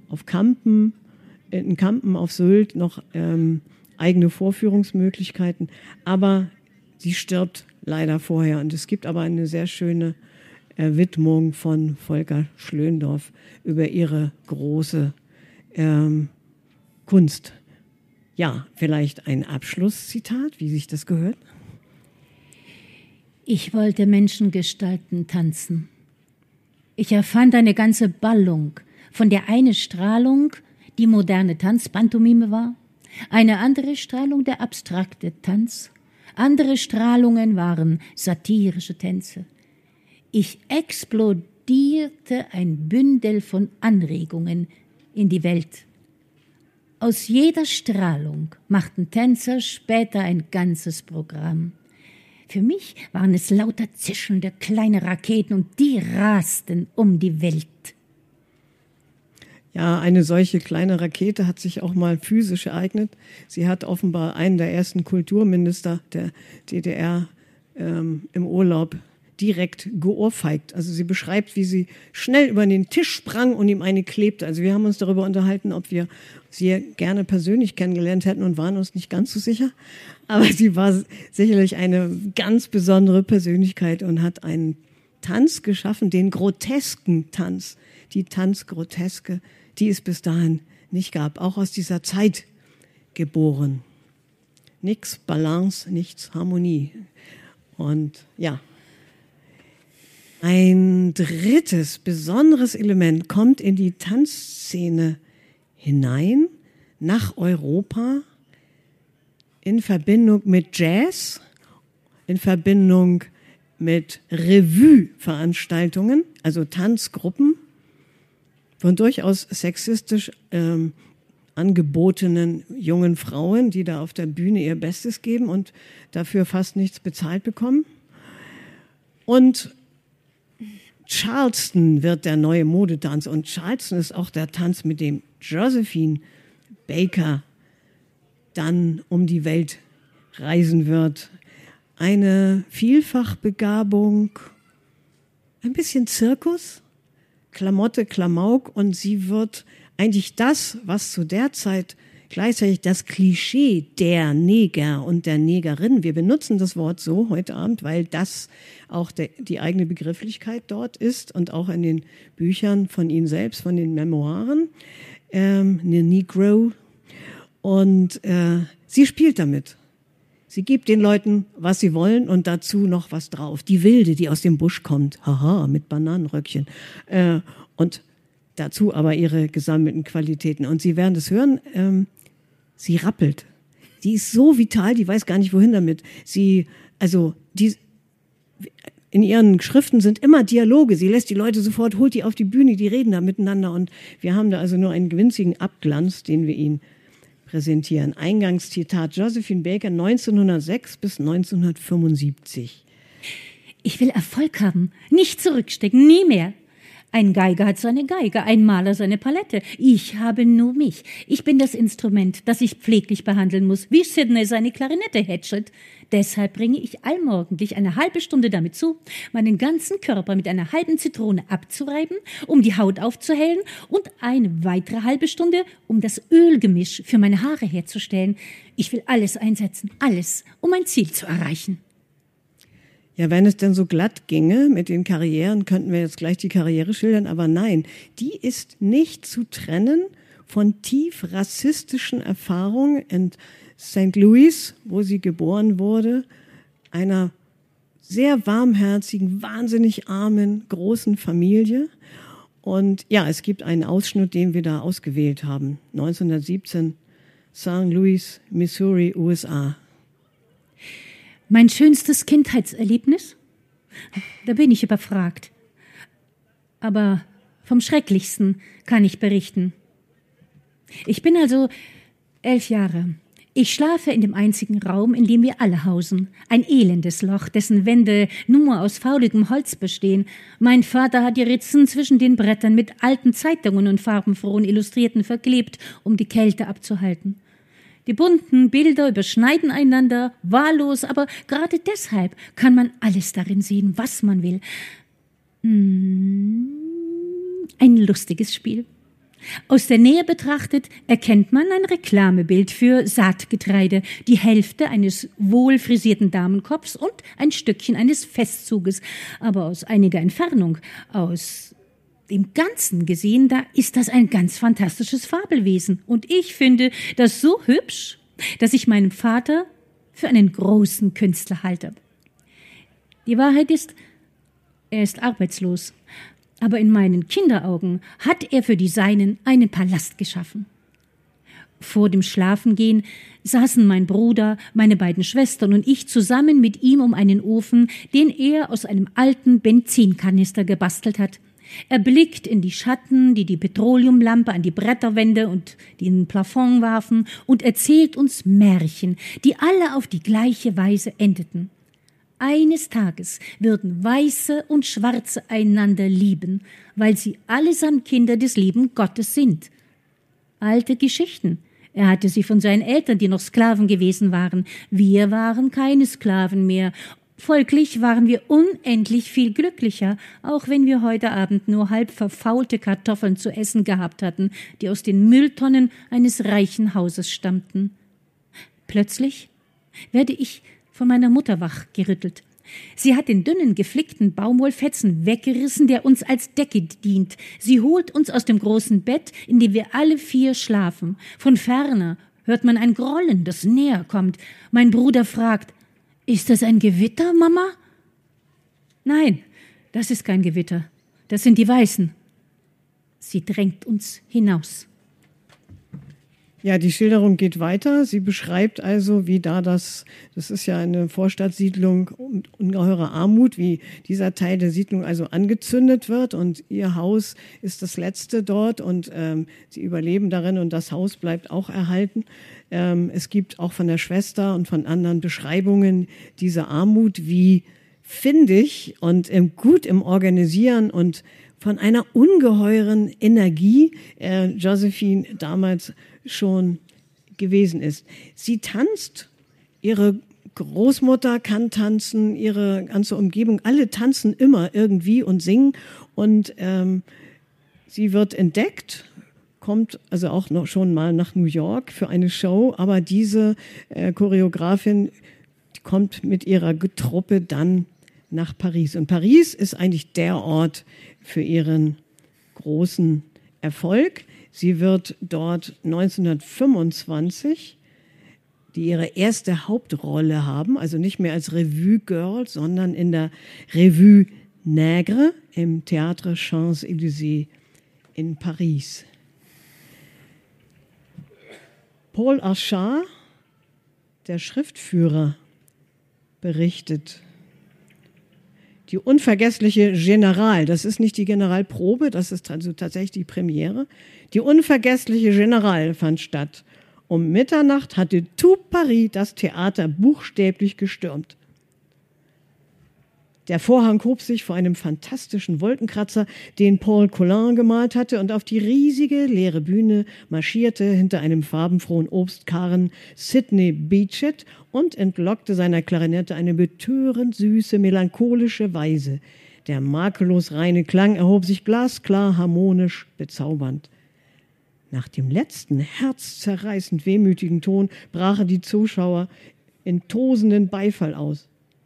in Kampen auf Sylt noch eigene Vorführungsmöglichkeiten, aber sie stirbt leider vorher. Und es gibt aber eine sehr schöne Widmung von Volker Schlöndorff über ihre große Kunst. Ja, vielleicht ein Abschlusszitat, wie sich das gehört. Ich wollte Menschengestalten tanzen. Ich erfand eine ganze Ballung, von der eine Strahlung die moderne Tanzpantomime war, eine andere Strahlung der abstrakte Tanz, andere Strahlungen waren satirische Tänze. Ich explodierte ein Bündel von Anregungen in die Welt. Aus jeder Strahlung machten Tänzer später ein ganzes Programm. Für mich waren es lauter zischende kleine Raketen und die rasten um die Welt. Ja, eine solche kleine Rakete hat sich auch mal physisch ereignet. Sie hat offenbar einen der ersten Kulturminister der DDR im Urlaub direkt geohrfeigt. Also sie beschreibt, wie sie schnell über den Tisch sprang und ihm eine klebte. Also wir haben uns darüber unterhalten, ob wir sie gerne persönlich kennengelernt hätten und waren uns nicht ganz so sicher. Aber sie war sicherlich eine ganz besondere Persönlichkeit und hat einen Tanz geschaffen, den grotesken Tanz, die Tanzgroteske, die es bis dahin nicht gab. Auch aus dieser Zeit geboren. Nichts Balance, nichts Harmonie. Und ja, ein drittes besonderes Element kommt in die Tanzszene hinein, nach Europa, in Verbindung mit Jazz, in Verbindung mit Revue-Veranstaltungen, also Tanzgruppen von durchaus sexistisch angebotenen jungen Frauen, die da auf der Bühne ihr Bestes geben und dafür fast nichts bezahlt bekommen. Und Charleston wird der neue Modetanz und Charleston ist auch der Tanz, mit dem Josephine Baker dann um die Welt reisen wird. Eine Vielfachbegabung, ein bisschen Zirkus, Klamotte, Klamauk und sie wird eigentlich das, was zu der Zeit gleichzeitig das Klischee der Neger und der Negerin, wir benutzen das Wort so heute Abend, weil das auch die eigene Begrifflichkeit dort ist und auch in den Büchern von ihnen selbst, von den Memoiren, eine Negro. Und sie spielt damit. Sie gibt den Leuten, was sie wollen und dazu noch was drauf. Die Wilde, die aus dem Busch kommt, haha, mit Bananenröckchen. Und dazu aber ihre gesammelten Qualitäten. Und Sie werden das hören, sie rappelt. Die ist so vital, die weiß gar nicht, wohin damit. In ihren Schriften sind immer Dialoge. Sie lässt die Leute sofort, holt die auf die Bühne, die reden da miteinander. Und wir haben da also nur einen winzigen Abglanz, den wir Ihnen präsentieren. Eingangszitat Josephine Baker, 1906 bis 1975. Ich will Erfolg haben, nicht zurückstecken, nie mehr. Ein Geiger hat seine Geige, ein Maler seine Palette. Ich habe nur mich. Ich bin das Instrument, das ich pfleglich behandeln muss, wie Sidney seine Klarinette hätschelt. Deshalb bringe ich allmorgendlich eine halbe Stunde damit zu, meinen ganzen Körper mit einer halben Zitrone abzureiben, um die Haut aufzuhellen und eine weitere halbe Stunde, um das Ölgemisch für meine Haare herzustellen. Ich will alles einsetzen, alles, um mein Ziel zu erreichen. Ja, wenn es denn so glatt ginge mit den Karrieren, könnten wir jetzt gleich die Karriere schildern, aber nein, die ist nicht zu trennen von tief rassistischen Erfahrungen in St. Louis, wo sie geboren wurde, einer sehr warmherzigen, wahnsinnig armen, großen Familie. Und ja, es gibt einen Ausschnitt, den wir da ausgewählt haben, 1917, St. Louis, Missouri, USA. Mein schönstes Kindheitserlebnis? Da bin ich überfragt. Aber vom Schrecklichsten kann ich berichten. Ich bin also 11 Jahre. Ich schlafe in dem einzigen Raum, in dem wir alle hausen. Ein elendes Loch, dessen Wände nur aus fauligem Holz bestehen. Mein Vater hat die Ritzen zwischen den Brettern mit alten Zeitungen und farbenfrohen Illustrierten verklebt, um die Kälte abzuhalten. Die bunten Bilder überschneiden einander, wahllos, aber gerade deshalb kann man alles darin sehen, was man will. Ein lustiges Spiel. Aus der Nähe betrachtet erkennt man ein Reklamebild für Saatgetreide, die Hälfte eines wohlfrisierten Damenkopfs und ein Stückchen eines Festzuges. Aber aus einiger Entfernung, aus dem Ganzen gesehen, da ist das ein ganz fantastisches Fabelwesen. Und ich finde das so hübsch, dass ich meinen Vater für einen großen Künstler halte. Die Wahrheit ist, er ist arbeitslos. Aber in meinen Kinderaugen hat er für die Seinen einen Palast geschaffen. Vor dem Schlafengehen saßen mein Bruder, meine beiden Schwestern und ich zusammen mit ihm um einen Ofen, den er aus einem alten Benzinkanister gebastelt hat. Er blickt in die Schatten, die die Petroleumlampe an die Bretterwände und den Plafond warfen, und erzählt uns Märchen, die alle auf die gleiche Weise endeten. Eines Tages würden Weiße und Schwarze einander lieben, weil sie allesamt Kinder des lieben Gottes sind. Alte Geschichten. Er hatte sie von seinen Eltern, die noch Sklaven gewesen waren. Wir waren keine Sklaven mehr. Folglich waren wir unendlich viel glücklicher, auch wenn wir heute Abend nur halb verfaulte Kartoffeln zu essen gehabt hatten, die aus den Mülltonnen eines reichen Hauses stammten. Plötzlich werde ich von meiner Mutter wachgerüttelt. Sie hat den dünnen, geflickten Baumwollfetzen weggerissen, der uns als Decke dient. Sie holt uns aus dem großen Bett, in dem wir alle 4 schlafen. Von ferne hört man ein Grollen, das näher kommt. Mein Bruder fragt: Ist das ein Gewitter, Mama? Nein, das ist kein Gewitter. Das sind die Weißen. Sie drängt uns hinaus. Ja, die Schilderung geht weiter. Sie beschreibt also, wie das ist ja eine Vorstadtsiedlung und ungeheure Armut, wie dieser Teil der Siedlung also angezündet wird, und ihr Haus ist das letzte dort, und sie überleben darin und das Haus bleibt auch erhalten. Es gibt auch von der Schwester und von anderen Beschreibungen dieser Armut, wie findig und gut im Organisieren und von einer ungeheuren Energie Josephine damals schon gewesen ist. Sie tanzt, ihre Großmutter kann tanzen, ihre ganze Umgebung, alle tanzen immer irgendwie und singen, und sie wird entdeckt, kommt also auch noch schon mal nach New York für eine Show, aber diese Choreografin kommt mit ihrer Truppe dann nach Paris. Und Paris ist eigentlich der Ort für ihren großen Erfolg. Sie wird dort 1925 ihre erste Hauptrolle haben, also nicht mehr als Revue-Girl, sondern in der Revue Nègre im Théâtre Champs-Élysées in Paris. Paul Achard, der Schriftführer, berichtet: Die unvergessliche General, das ist nicht die Generalprobe, das ist also tatsächlich die Premiere. Die unvergessliche General fand statt. Um Mitternacht hatte tout Paris das Theater buchstäblich gestürmt. Der Vorhang hob sich vor einem fantastischen Wolkenkratzer, den Paul Colin gemalt hatte, und auf die riesige leere Bühne marschierte hinter einem farbenfrohen Obstkarren Sidney Bechet und entlockte seiner Klarinette eine betörend süße, melancholische Weise. Der makellos reine Klang erhob sich glasklar, harmonisch, bezaubernd. Nach dem letzten, herzzerreißend wehmütigen Ton brachen die Zuschauer in tosenden Beifall aus.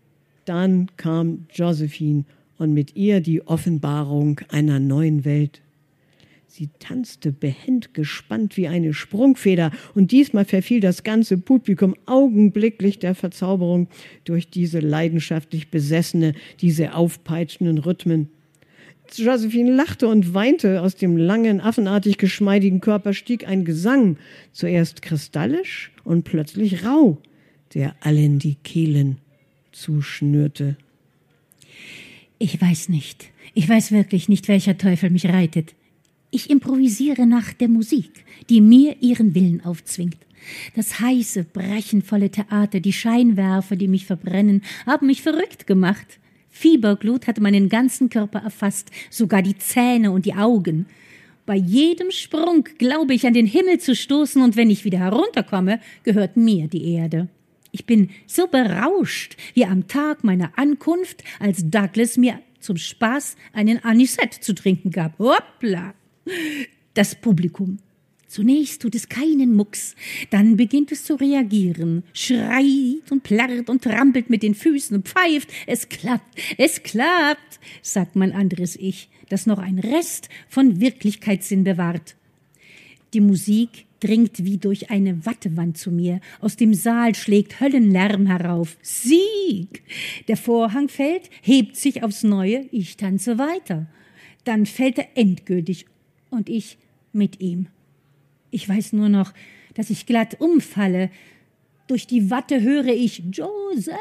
Dann kam Josephine und mit ihr die Offenbarung einer neuen Welt. Sie tanzte behend gespannt wie eine Sprungfeder und diesmal verfiel das ganze Publikum augenblicklich der Verzauberung durch diese leidenschaftlich Besessene, diese aufpeitschenden Rhythmen. Josephine lachte und weinte, aus dem langen, affenartig geschmeidigen Körper stieg ein Gesang, zuerst kristallisch und plötzlich rau, der allen die Kehlen zuschnürte. Ich weiß nicht, ich weiß wirklich nicht, welcher Teufel mich reitet. Ich improvisiere nach der Musik, die mir ihren Willen aufzwingt. Das heiße, brechenvolle Theater, die Scheinwerfer, die mich verbrennen, haben mich verrückt gemacht. Fieberglut hat meinen ganzen Körper erfasst, sogar die Zähne und die Augen. Bei jedem Sprung glaube ich, an den Himmel zu stoßen, und wenn ich wieder herunterkomme, gehört mir die Erde. Ich bin so berauscht wie am Tag meiner Ankunft, als Douglas mir zum Spaß einen Anisette zu trinken gab. Hoppla! Das Publikum. Zunächst tut es keinen Mucks, dann beginnt es zu reagieren, schreit und plärrt und trampelt mit den Füßen und pfeift. Es klappt, sagt mein anderes Ich, das noch ein Rest von Wirklichkeitssinn bewahrt. Die Musik dringt wie durch eine Wattewand zu mir. Aus dem Saal schlägt Höllenlärm herauf. Sieg! Der Vorhang fällt, hebt sich aufs Neue, ich tanze weiter. Dann fällt er endgültig und ich mit ihm. Ich weiß nur noch, dass ich glatt umfalle. Durch die Watte höre ich Josephine.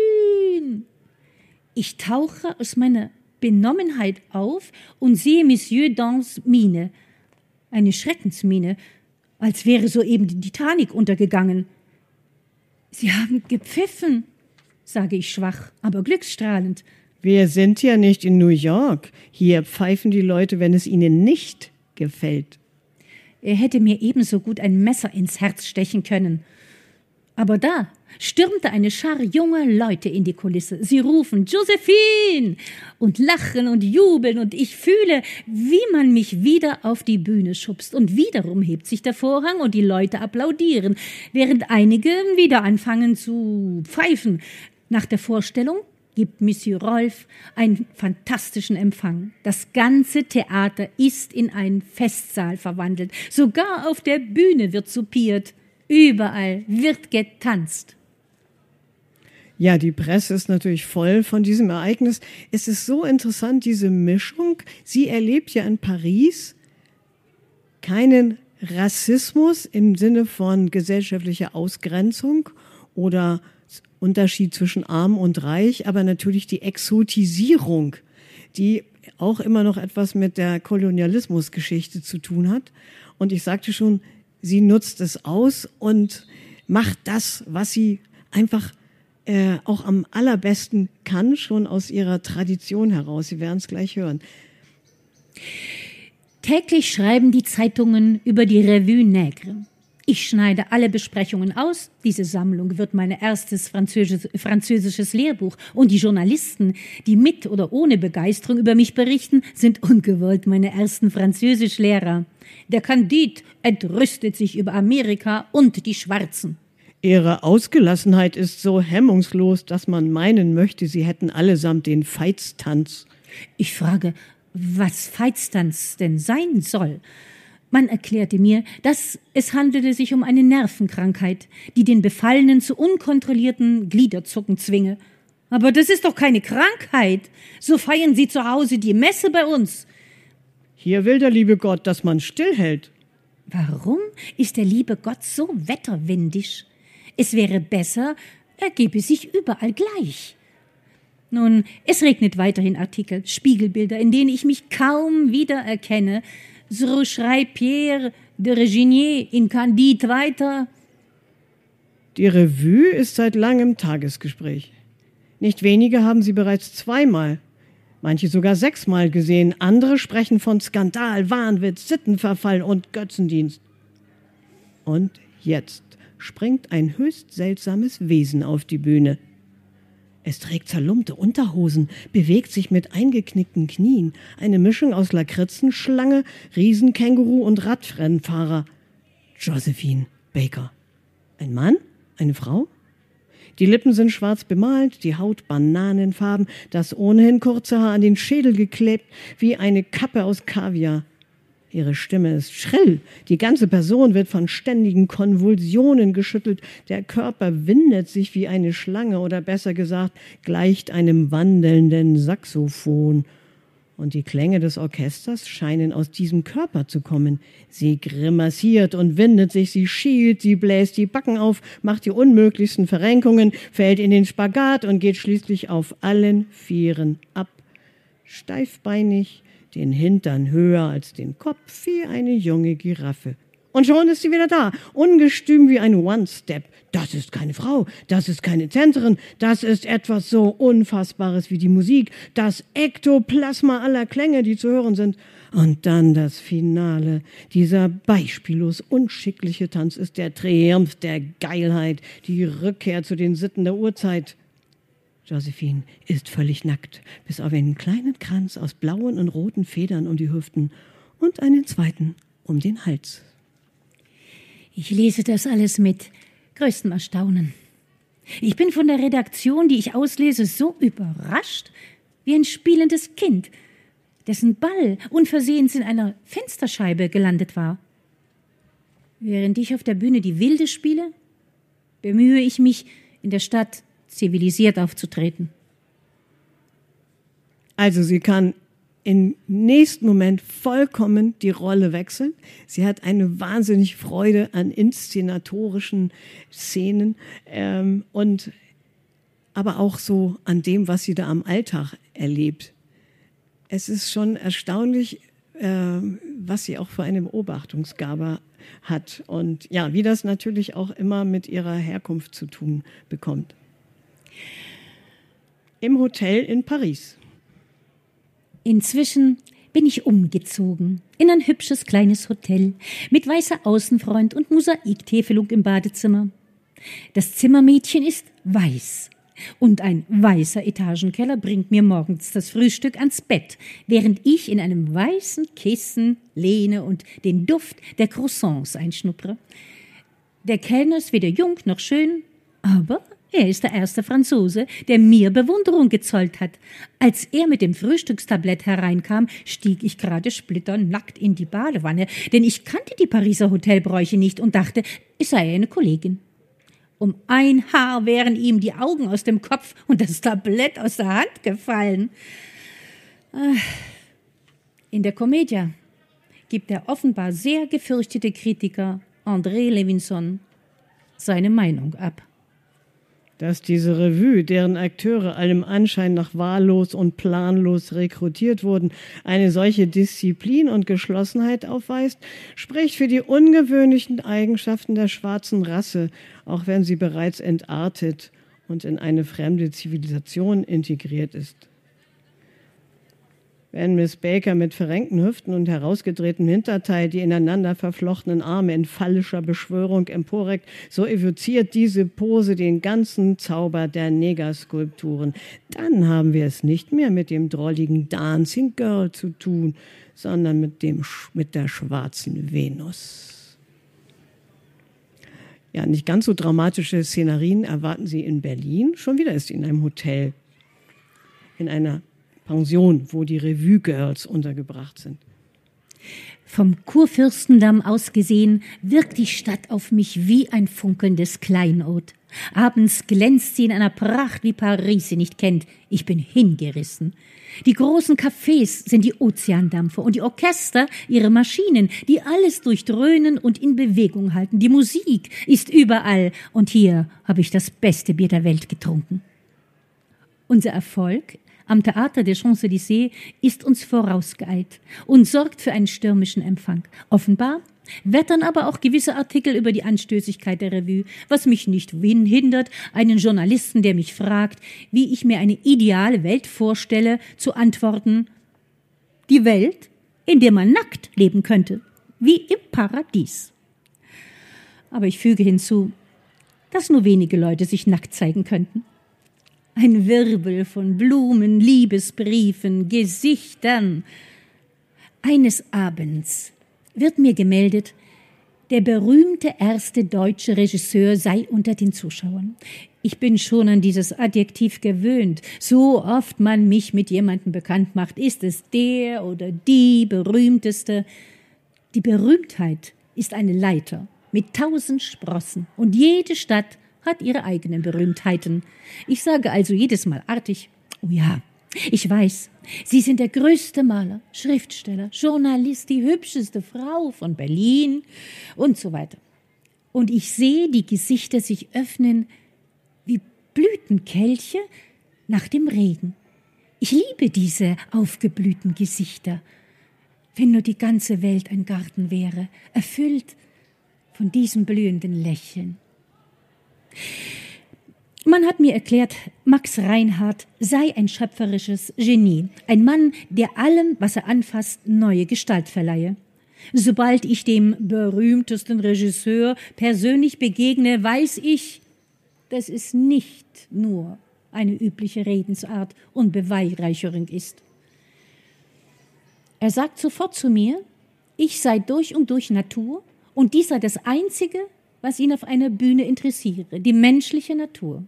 Ich tauche aus meiner Benommenheit auf und sehe Monsieur Dans Miene. Eine Schreckensmiene, als wäre soeben die Titanic untergegangen. Sie haben gepfiffen, sage ich schwach, aber glücksstrahlend. Wir sind ja nicht in New York. Hier pfeifen die Leute, wenn es ihnen nicht gefällt. Er hätte mir ebenso gut ein Messer ins Herz stechen können. Aber da stürmte eine Schar junger Leute in die Kulisse. Sie rufen »Josephine« und lachen und jubeln, und ich fühle, wie man mich wieder auf die Bühne schubst. Und wiederum hebt sich der Vorhang und die Leute applaudieren, während einige wieder anfangen zu pfeifen. Nach der Vorstellung gibt Monsieur Rolf einen fantastischen Empfang. Das ganze Theater ist in einen Festsaal verwandelt. Sogar auf der Bühne wird soupiert. Überall wird getanzt. Ja, die Presse ist natürlich voll von diesem Ereignis. Es ist so interessant, diese Mischung. Sie erlebt ja in Paris keinen Rassismus im Sinne von gesellschaftlicher Ausgrenzung oder Unterschied zwischen arm und reich, aber natürlich die Exotisierung, die auch immer noch etwas mit der Kolonialismusgeschichte zu tun hat. Und ich sagte schon, sie nutzt es aus und macht das, was sie einfach auch am allerbesten kann, schon aus ihrer Tradition heraus. Sie werden es gleich hören. Täglich schreiben die Zeitungen über die Revue Nègre. Ich schneide alle Besprechungen aus. Diese Sammlung wird mein erstes französisches Lehrbuch. Und die Journalisten, die mit oder ohne Begeisterung über mich berichten, sind ungewollt meine ersten Französischlehrer. Der Candide entrüstet sich über Amerika und die Schwarzen. Ihre Ausgelassenheit ist so hemmungslos, dass man meinen möchte, sie hätten allesamt den Veitstanz. Ich frage, was Veitstanz denn sein soll. Man erklärte mir, dass es handelte sich um eine Nervenkrankheit, die den Befallenen zu unkontrollierten Gliederzucken zwinge. Aber das ist doch keine Krankheit. So feiern Sie zu Hause die Messe bei uns. Hier will der liebe Gott, dass man stillhält. Warum ist der liebe Gott so wetterwindisch? Es wäre besser, er gebe sich überall gleich. Nun, es regnet weiterhin Artikel, Spiegelbilder, in denen ich mich kaum wiedererkenne. So schreibt Pierre de Reginier in Candide weiter. Die Revue ist seit langem Tagesgespräch. Nicht wenige haben sie bereits 2-mal, manche sogar 6-mal gesehen. Andere sprechen von Skandal, Wahnwitz, Sittenverfall und Götzendienst. Und jetzt springt ein höchst seltsames Wesen auf die Bühne. Es trägt zerlumpte Unterhosen, bewegt sich mit eingeknickten Knien. Eine Mischung aus Lakritzenschlange, Riesenkänguru und Radrennfahrer. Josephine Baker. Ein Mann? Eine Frau? Die Lippen sind schwarz bemalt, die Haut bananenfarben, das ohnehin kurze Haar an den Schädel geklebt, wie eine Kappe aus Kaviar. Ihre Stimme ist schrill, die ganze Person wird von ständigen Konvulsionen geschüttelt, der Körper windet sich wie eine Schlange oder besser gesagt, gleicht einem wandelnden Saxophon. Und die Klänge des Orchesters scheinen aus diesem Körper zu kommen. Sie grimassiert und windet sich, sie schielt, sie bläst die Backen auf, macht die unmöglichsten Verrenkungen, fällt in den Spagat und geht schließlich auf allen Vieren ab. Steifbeinig, den Hintern höher als den Kopf, wie eine junge Giraffe. Und schon ist sie wieder da, ungestüm wie ein One-Step. Das ist keine Frau, das ist keine Tänzerin, das ist etwas so Unfassbares wie die Musik, das Ektoplasma aller Klänge, die zu hören sind. Und dann das Finale. Dieser beispiellos unschickliche Tanz ist der Triumph der Geilheit, die Rückkehr zu den Sitten der Urzeit. Josephine ist völlig nackt, bis auf einen kleinen Kranz aus blauen und roten Federn um die Hüften und einen zweiten um den Hals. Ich lese das alles mit größtem Erstaunen. Ich bin von der Redaktion, die ich auslese, so überrascht wie ein spielendes Kind, dessen Ball unversehens in einer Fensterscheibe gelandet war. Während ich auf der Bühne die Wilde spiele, bemühe ich mich, in der Stadt zivilisiert aufzutreten. Also sie kann im nächsten Moment vollkommen die Rolle wechseln. Sie hat eine wahnsinnig Freude an inszenatorischen Szenen und aber auch so an dem, was sie da am Alltag erlebt. Es ist schon erstaunlich, was sie auch für eine Beobachtungsgabe hat und ja, wie das natürlich auch immer mit ihrer Herkunft zu tun bekommt. Im Hotel in Paris. Inzwischen bin ich umgezogen in ein hübsches kleines Hotel mit weißer Außenfront und Mosaiktäfelung im Badezimmer. Das Zimmermädchen ist weiß und ein weißer Etagenkeller bringt mir morgens das Frühstück ans Bett, während ich in einem weißen Kissen lehne und den Duft der Croissants einschnuppere. Der Kellner ist weder jung noch schön, aber er ist der erste Franzose, der mir Bewunderung gezollt hat. Als er mit dem Frühstückstablett hereinkam, stieg ich gerade splitternackt in die Badewanne, denn ich kannte die Pariser Hotelbräuche nicht und dachte, es sei eine Kollegin. Um ein Haar wären ihm die Augen aus dem Kopf und das Tablett aus der Hand gefallen. In der Commedia gibt der offenbar sehr gefürchtete Kritiker André Levinson seine Meinung ab. Dass diese Revue, deren Akteure allem Anschein nach wahllos und planlos rekrutiert wurden, eine solche Disziplin und Geschlossenheit aufweist, spricht für die ungewöhnlichen Eigenschaften der schwarzen Rasse, auch wenn sie bereits entartet und in eine fremde Zivilisation integriert ist. Wenn Miss Baker mit verrenkten Hüften und herausgedrehtem Hinterteil die ineinander verflochtenen Arme in phallischer Beschwörung emporreckt, so evoziert diese Pose den ganzen Zauber der Negerskulpturen. Dann haben wir es nicht mehr mit dem drolligen Dancing Girl zu tun, sondern mit der schwarzen Venus. Ja, nicht ganz so dramatische Szenarien erwarten Sie in Berlin. Schon wieder ist sie in einem Hotel, in einer Pension, wo die Revue-Girls untergebracht sind. Vom Kurfürstendamm aus gesehen wirkt die Stadt auf mich wie ein funkelndes Kleinod. Abends glänzt sie in einer Pracht, wie Paris sie nicht kennt. Ich bin hingerissen. Die großen Cafés sind die Ozeandampfer und die Orchester ihre Maschinen, die alles durchdröhnen und in Bewegung halten. Die Musik ist überall und hier habe ich das beste Bier der Welt getrunken. Unser Erfolg am Theater des Champs-Élysées ist uns vorausgeeilt und sorgt für einen stürmischen Empfang. Offenbar wettern aber auch gewisse Artikel über die Anstößigkeit der Revue, was mich nicht hindert, einen Journalisten, der mich fragt, wie ich mir eine ideale Welt vorstelle, zu antworten: Die Welt, in der man nackt leben könnte, wie im Paradies. Aber ich füge hinzu, dass nur wenige Leute sich nackt zeigen könnten. Ein Wirbel von Blumen, Liebesbriefen, Gesichtern. Eines Abends wird mir gemeldet, der berühmte erste deutsche Regisseur sei unter den Zuschauern. Ich bin schon an dieses Adjektiv gewöhnt. So oft man mich mit jemandem bekannt macht, ist es der oder die berühmteste. Die Berühmtheit ist eine Leiter mit 1000 Sprossen und jede Stadt hat ihre eigenen Berühmtheiten. Ich sage also jedes Mal artig, oh ja, ich weiß, Sie sind der größte Maler, Schriftsteller, Journalist, die hübscheste Frau von Berlin und so weiter. Und ich sehe die Gesichter sich öffnen wie Blütenkelche nach dem Regen. Ich liebe diese aufgeblühten Gesichter. Wenn nur die ganze Welt ein Garten wäre, erfüllt von diesem blühenden Lächeln. Man hat mir erklärt, Max Reinhardt sei ein schöpferisches Genie, ein Mann, der allem, was er anfasst, neue Gestalt verleihe. Sobald ich dem berühmtesten Regisseur persönlich begegne, weiß ich, dass es nicht nur eine übliche Redensart und Beweihräucherung ist. Er sagt sofort zu mir, ich sei durch und durch Natur und dies sei das Einzige, was ihn auf einer Bühne interessiere, die menschliche Natur.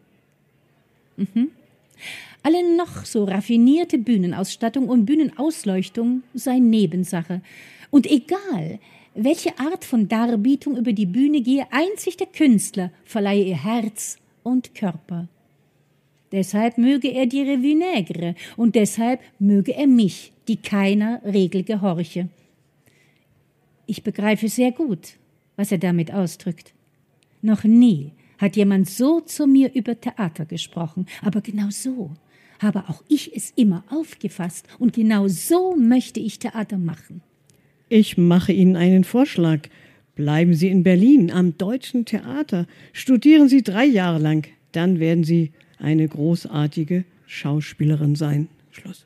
Alle noch so raffinierte Bühnenausstattung und Bühnenausleuchtung sei Nebensache. Und egal, welche Art von Darbietung über die Bühne gehe, einzig der Künstler verleihe ihr Herz und Körper. Deshalb möge er die Revue Nègre und deshalb möge er mich, die keiner Regel gehorche. Ich begreife sehr gut, was er damit ausdrückt. Noch nie hat jemand so zu mir über Theater gesprochen, aber genau so habe auch ich es immer aufgefasst und genau so möchte ich Theater machen. Ich mache Ihnen einen Vorschlag. Bleiben Sie in Berlin am Deutschen Theater. Studieren Sie 3 Jahre lang. Dann werden Sie eine großartige Schauspielerin sein. Schluss.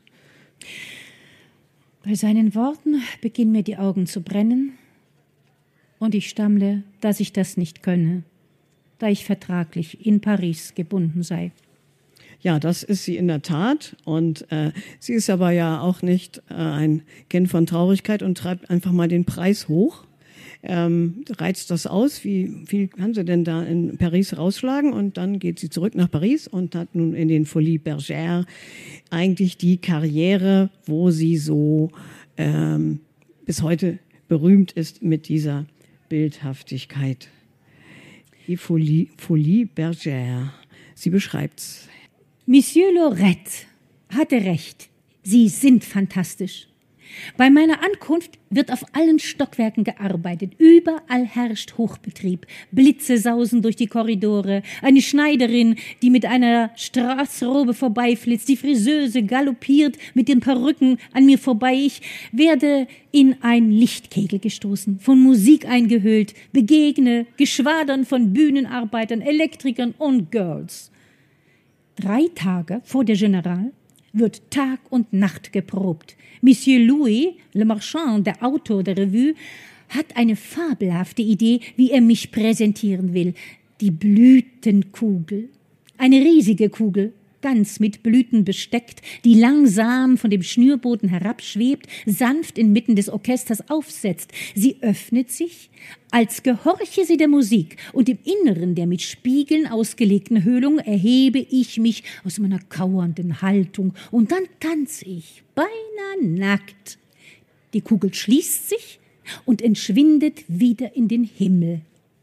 Bei seinen Worten beginnen mir die Augen zu brennen und ich stammle, dass ich das nicht könne, da ich vertraglich in Paris gebunden sei. Ja, das ist sie in der Tat. Und sie ist aber ja auch nicht ein Kind von Traurigkeit und treibt einfach mal den Preis hoch. Reizt das aus, wie viel kann sie denn da in Paris rausschlagen? Und dann geht sie zurück nach Paris und hat nun in den Folies Bergère eigentlich die Karriere, wo sie so bis heute berühmt ist mit dieser Bildhaftigkeit. Die Folies Bergère. Sie beschreibt's. Monsieur Laurette hatte recht. Sie sind fantastisch. Bei meiner Ankunft wird auf allen Stockwerken gearbeitet. Überall herrscht Hochbetrieb. Blitze sausen durch die Korridore. Eine Schneiderin, die mit einer Straßrobe vorbeiflitzt. Die Friseuse galoppiert mit den Perücken an mir vorbei. Ich werde in ein Lichtkegel gestoßen, von Musik eingehüllt, begegne Geschwadern von Bühnenarbeitern, Elektrikern und Girls. 3 Tage vor der General wird Tag und Nacht geprobt. Monsieur Louis Le Marchand, der Autor der Revue, hat eine fabelhafte Idee, wie er mich präsentieren will. Die Blütenkugel. Eine riesige Kugel, ganz mit Blüten besteckt, die langsam von dem Schnürboden herabschwebt, sanft inmitten des Orchesters aufsetzt. Sie öffnet sich, als gehorche sie der Musik, und im Inneren der mit Spiegeln ausgelegten Höhlung erhebe ich mich aus meiner kauernden Haltung, und dann tanze ich, beinahe nackt. Die Kugel schließt sich und entschwindet wieder in den Himmel.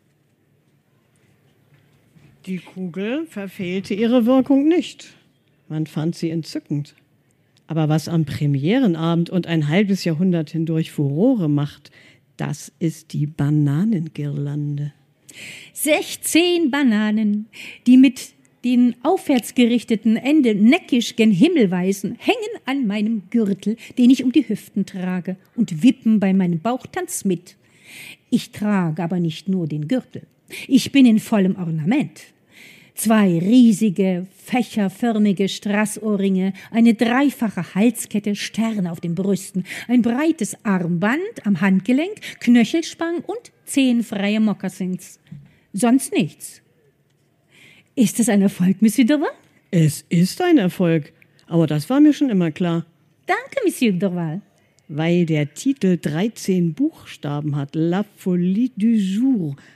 Die Kugel verfehlte ihre Wirkung nicht. Man fand sie entzückend. Aber was am Premierenabend und ein halbes Jahrhundert hindurch Furore macht, das ist die Bananengirlande. 16 Bananen, die mit den aufwärts gerichteten Enden neckisch gen Himmel weisen, hängen an meinem Gürtel, den ich um die Hüften trage, und wippen bei meinem Bauchtanz mit. Ich trage aber nicht nur den Gürtel. Ich bin in vollem Ornament. 2 riesige, fächerförmige Straßohrringe, eine dreifache Halskette, Sterne auf den Brüsten, ein breites Armband am Handgelenk, Knöchelspangen und 10 freie Mokassins. Sonst nichts. Ist es ein Erfolg, Monsieur Dorval? Es ist ein Erfolg, aber das war mir schon immer klar. Danke, Monsieur Dorval. Weil der Titel 13 Buchstaben hat. La Folie du Jour.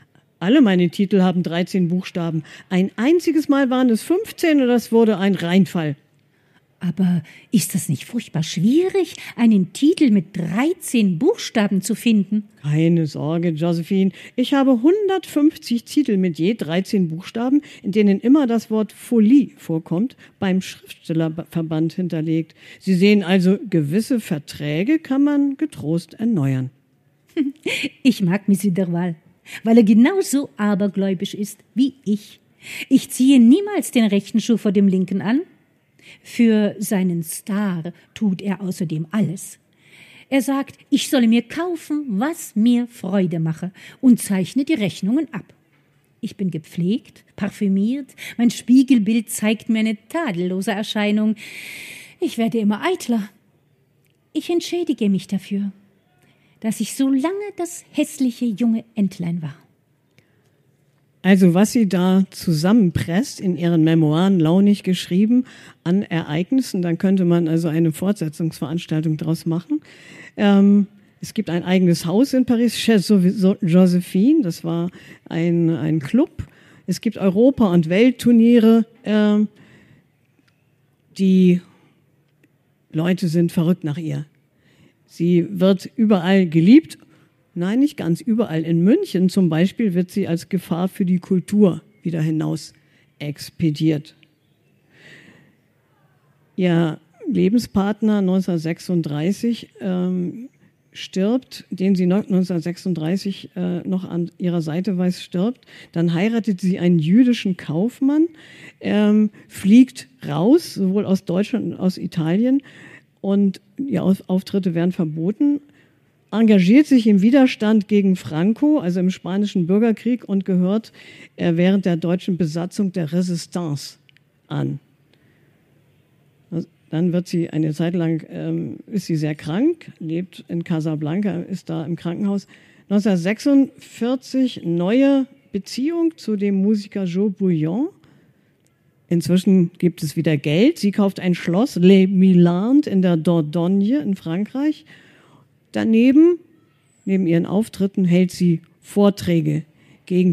Alle meine Titel haben 13 Buchstaben. Ein einziges Mal waren es 15 und das wurde ein Reinfall. Aber ist das nicht furchtbar schwierig, einen Titel mit 13 Buchstaben zu finden? Keine Sorge, Josephine. Ich habe 150 Titel mit je 13 Buchstaben, in denen immer das Wort Folie vorkommt, beim Schriftstellerverband hinterlegt. Sie sehen also, gewisse Verträge kann man getrost erneuern. Ich mag Monsieur Derval, weil er genauso abergläubisch ist wie ich. Ich ziehe niemals den rechten Schuh vor dem linken an. Für seinen Star tut er außerdem alles. Er sagt, ich solle mir kaufen, was mir Freude mache, und zeichnet die Rechnungen ab. Ich bin gepflegt, parfümiert, mein Spiegelbild zeigt mir eine tadellose Erscheinung. Ich werde immer eitler. Ich entschädige mich dafür, dass ich so lange das hässliche junge Entlein war. Also was sie da zusammenpresst, in ihren Memoiren launig geschrieben, an Ereignissen, dann könnte man also eine Fortsetzungsveranstaltung daraus machen. Es gibt ein eigenes Haus in Paris, Chez Josephine, das war ein Club. Es gibt Europa- und Weltturniere. Die Leute sind verrückt nach ihr. Sie wird überall geliebt. Nein, nicht ganz überall. In München zum Beispiel wird sie als Gefahr für die Kultur wieder hinaus expediert. Ihr Lebenspartner 1936 stirbt, den sie 1936 noch an ihrer Seite weiß, stirbt. Dann heiratet sie einen jüdischen Kaufmann, fliegt raus, sowohl aus Deutschland als auch aus Italien, und ihre Auftritte werden verboten. Engagiert sich im Widerstand gegen Franco, also im Spanischen Bürgerkrieg, und gehört während der deutschen Besatzung der Resistance an. Dann wird sie eine Zeit lang, ist sie sehr krank, lebt in Casablanca, ist da im Krankenhaus. 1946 neue Beziehung zu dem Musiker Joe Bouillon. Inzwischen gibt es wieder Geld. Sie kauft ein Schloss, Les Milandes, in der Dordogne in Frankreich. Daneben, neben ihren Auftritten, hält sie Vorträge gegen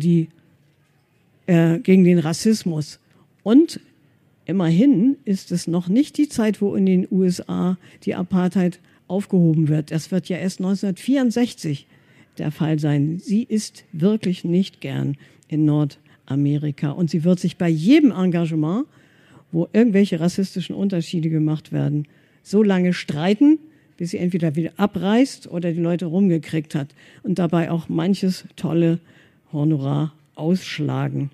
den Rassismus. Und immerhin ist es noch nicht die Zeit, wo in den USA die Apartheid aufgehoben wird. Das wird ja erst 1964 der Fall sein. Sie ist wirklich nicht gern in Nordamerika. Und sie wird sich bei jedem Engagement, wo irgendwelche rassistischen Unterschiede gemacht werden, so lange streiten, bis sie entweder wieder abreißt oder die Leute rumgekriegt hat und dabei auch manches tolle Honorar ausschlagen.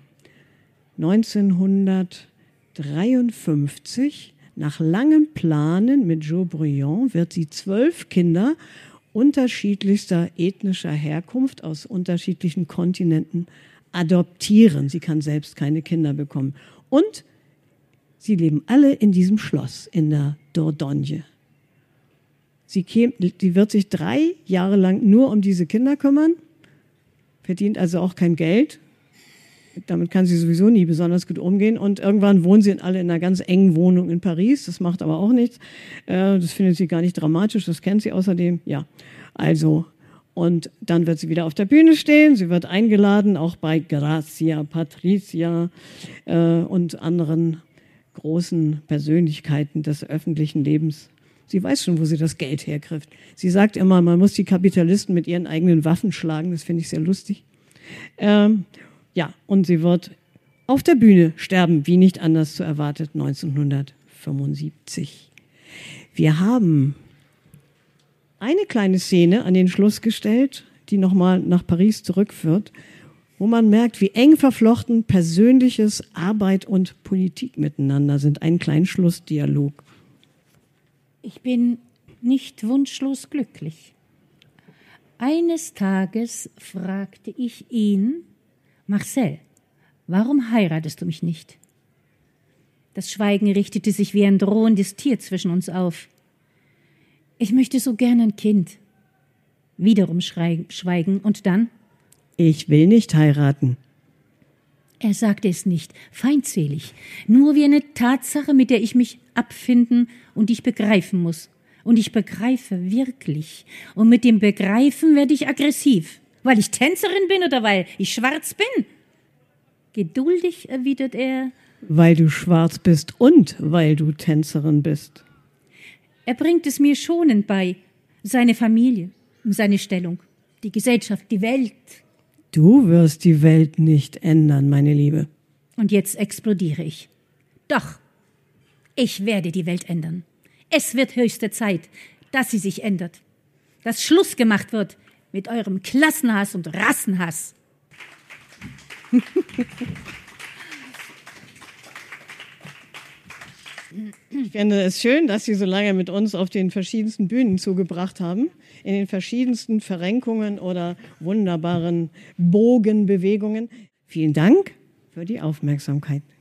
1953, nach langem Planen mit Joe Bouillon, wird sie 12 Kinder unterschiedlichster ethnischer Herkunft aus unterschiedlichen Kontinenten adoptieren. Sie kann selbst keine Kinder bekommen. Und sie leben alle in diesem Schloss in der Dordogne. Sie wird sich 3 Jahre lang nur um diese Kinder kümmern, verdient also auch kein Geld. Damit kann sie sowieso nie besonders gut umgehen. Und irgendwann wohnen sie alle in einer ganz engen Wohnung in Paris. Das macht aber auch nichts. Das findet sie gar nicht dramatisch. Das kennt sie außerdem. Ja, also. Und dann wird sie wieder auf der Bühne stehen. Sie wird eingeladen, auch bei Grazia, Patricia und anderen großen Persönlichkeiten des öffentlichen Lebens. Sie weiß schon, wo sie das Geld herkriegt. Sie sagt immer, man muss die Kapitalisten mit ihren eigenen Waffen schlagen. Das finde ich sehr lustig. Ja, und sie wird auf der Bühne sterben, wie nicht anders zu erwartet, 1975. Wir haben eine kleine Szene an den Schluss gestellt, die nochmal nach Paris zurückführt, wo man merkt, wie eng verflochten Persönliches, Arbeit und Politik miteinander sind. Einen kleinen Schlussdialog. Ich bin nicht wunschlos glücklich. Eines Tages fragte ich ihn, Marcel, warum heiratest du mich nicht? Das Schweigen richtete sich wie ein drohendes Tier zwischen uns auf. Ich möchte so gern ein Kind. Wiederum Schweigen und dann? Ich will nicht heiraten. Er sagte es nicht, feindselig, nur wie eine Tatsache, mit der ich mich abfinden und die ich begreifen muss. Und ich begreife wirklich. Und mit dem Begreifen werde ich aggressiv. Weil ich Tänzerin bin oder weil ich schwarz bin? Geduldig erwidert er. Weil du schwarz bist und weil du Tänzerin bist. Er bringt es mir schonend bei. Seine Familie, seine Stellung, die Gesellschaft, die Welt. Du wirst die Welt nicht ändern, meine Liebe. Und jetzt explodiere ich. Doch, ich werde die Welt ändern. Es wird höchste Zeit, dass sie sich ändert. Dass Schluss gemacht wird mit eurem Klassenhass und Rassenhass. Ich finde es schön, dass Sie so lange mit uns auf den verschiedensten Bühnen zugebracht haben, in den verschiedensten Verrenkungen oder wunderbaren Bogenbewegungen. Vielen Dank für die Aufmerksamkeit.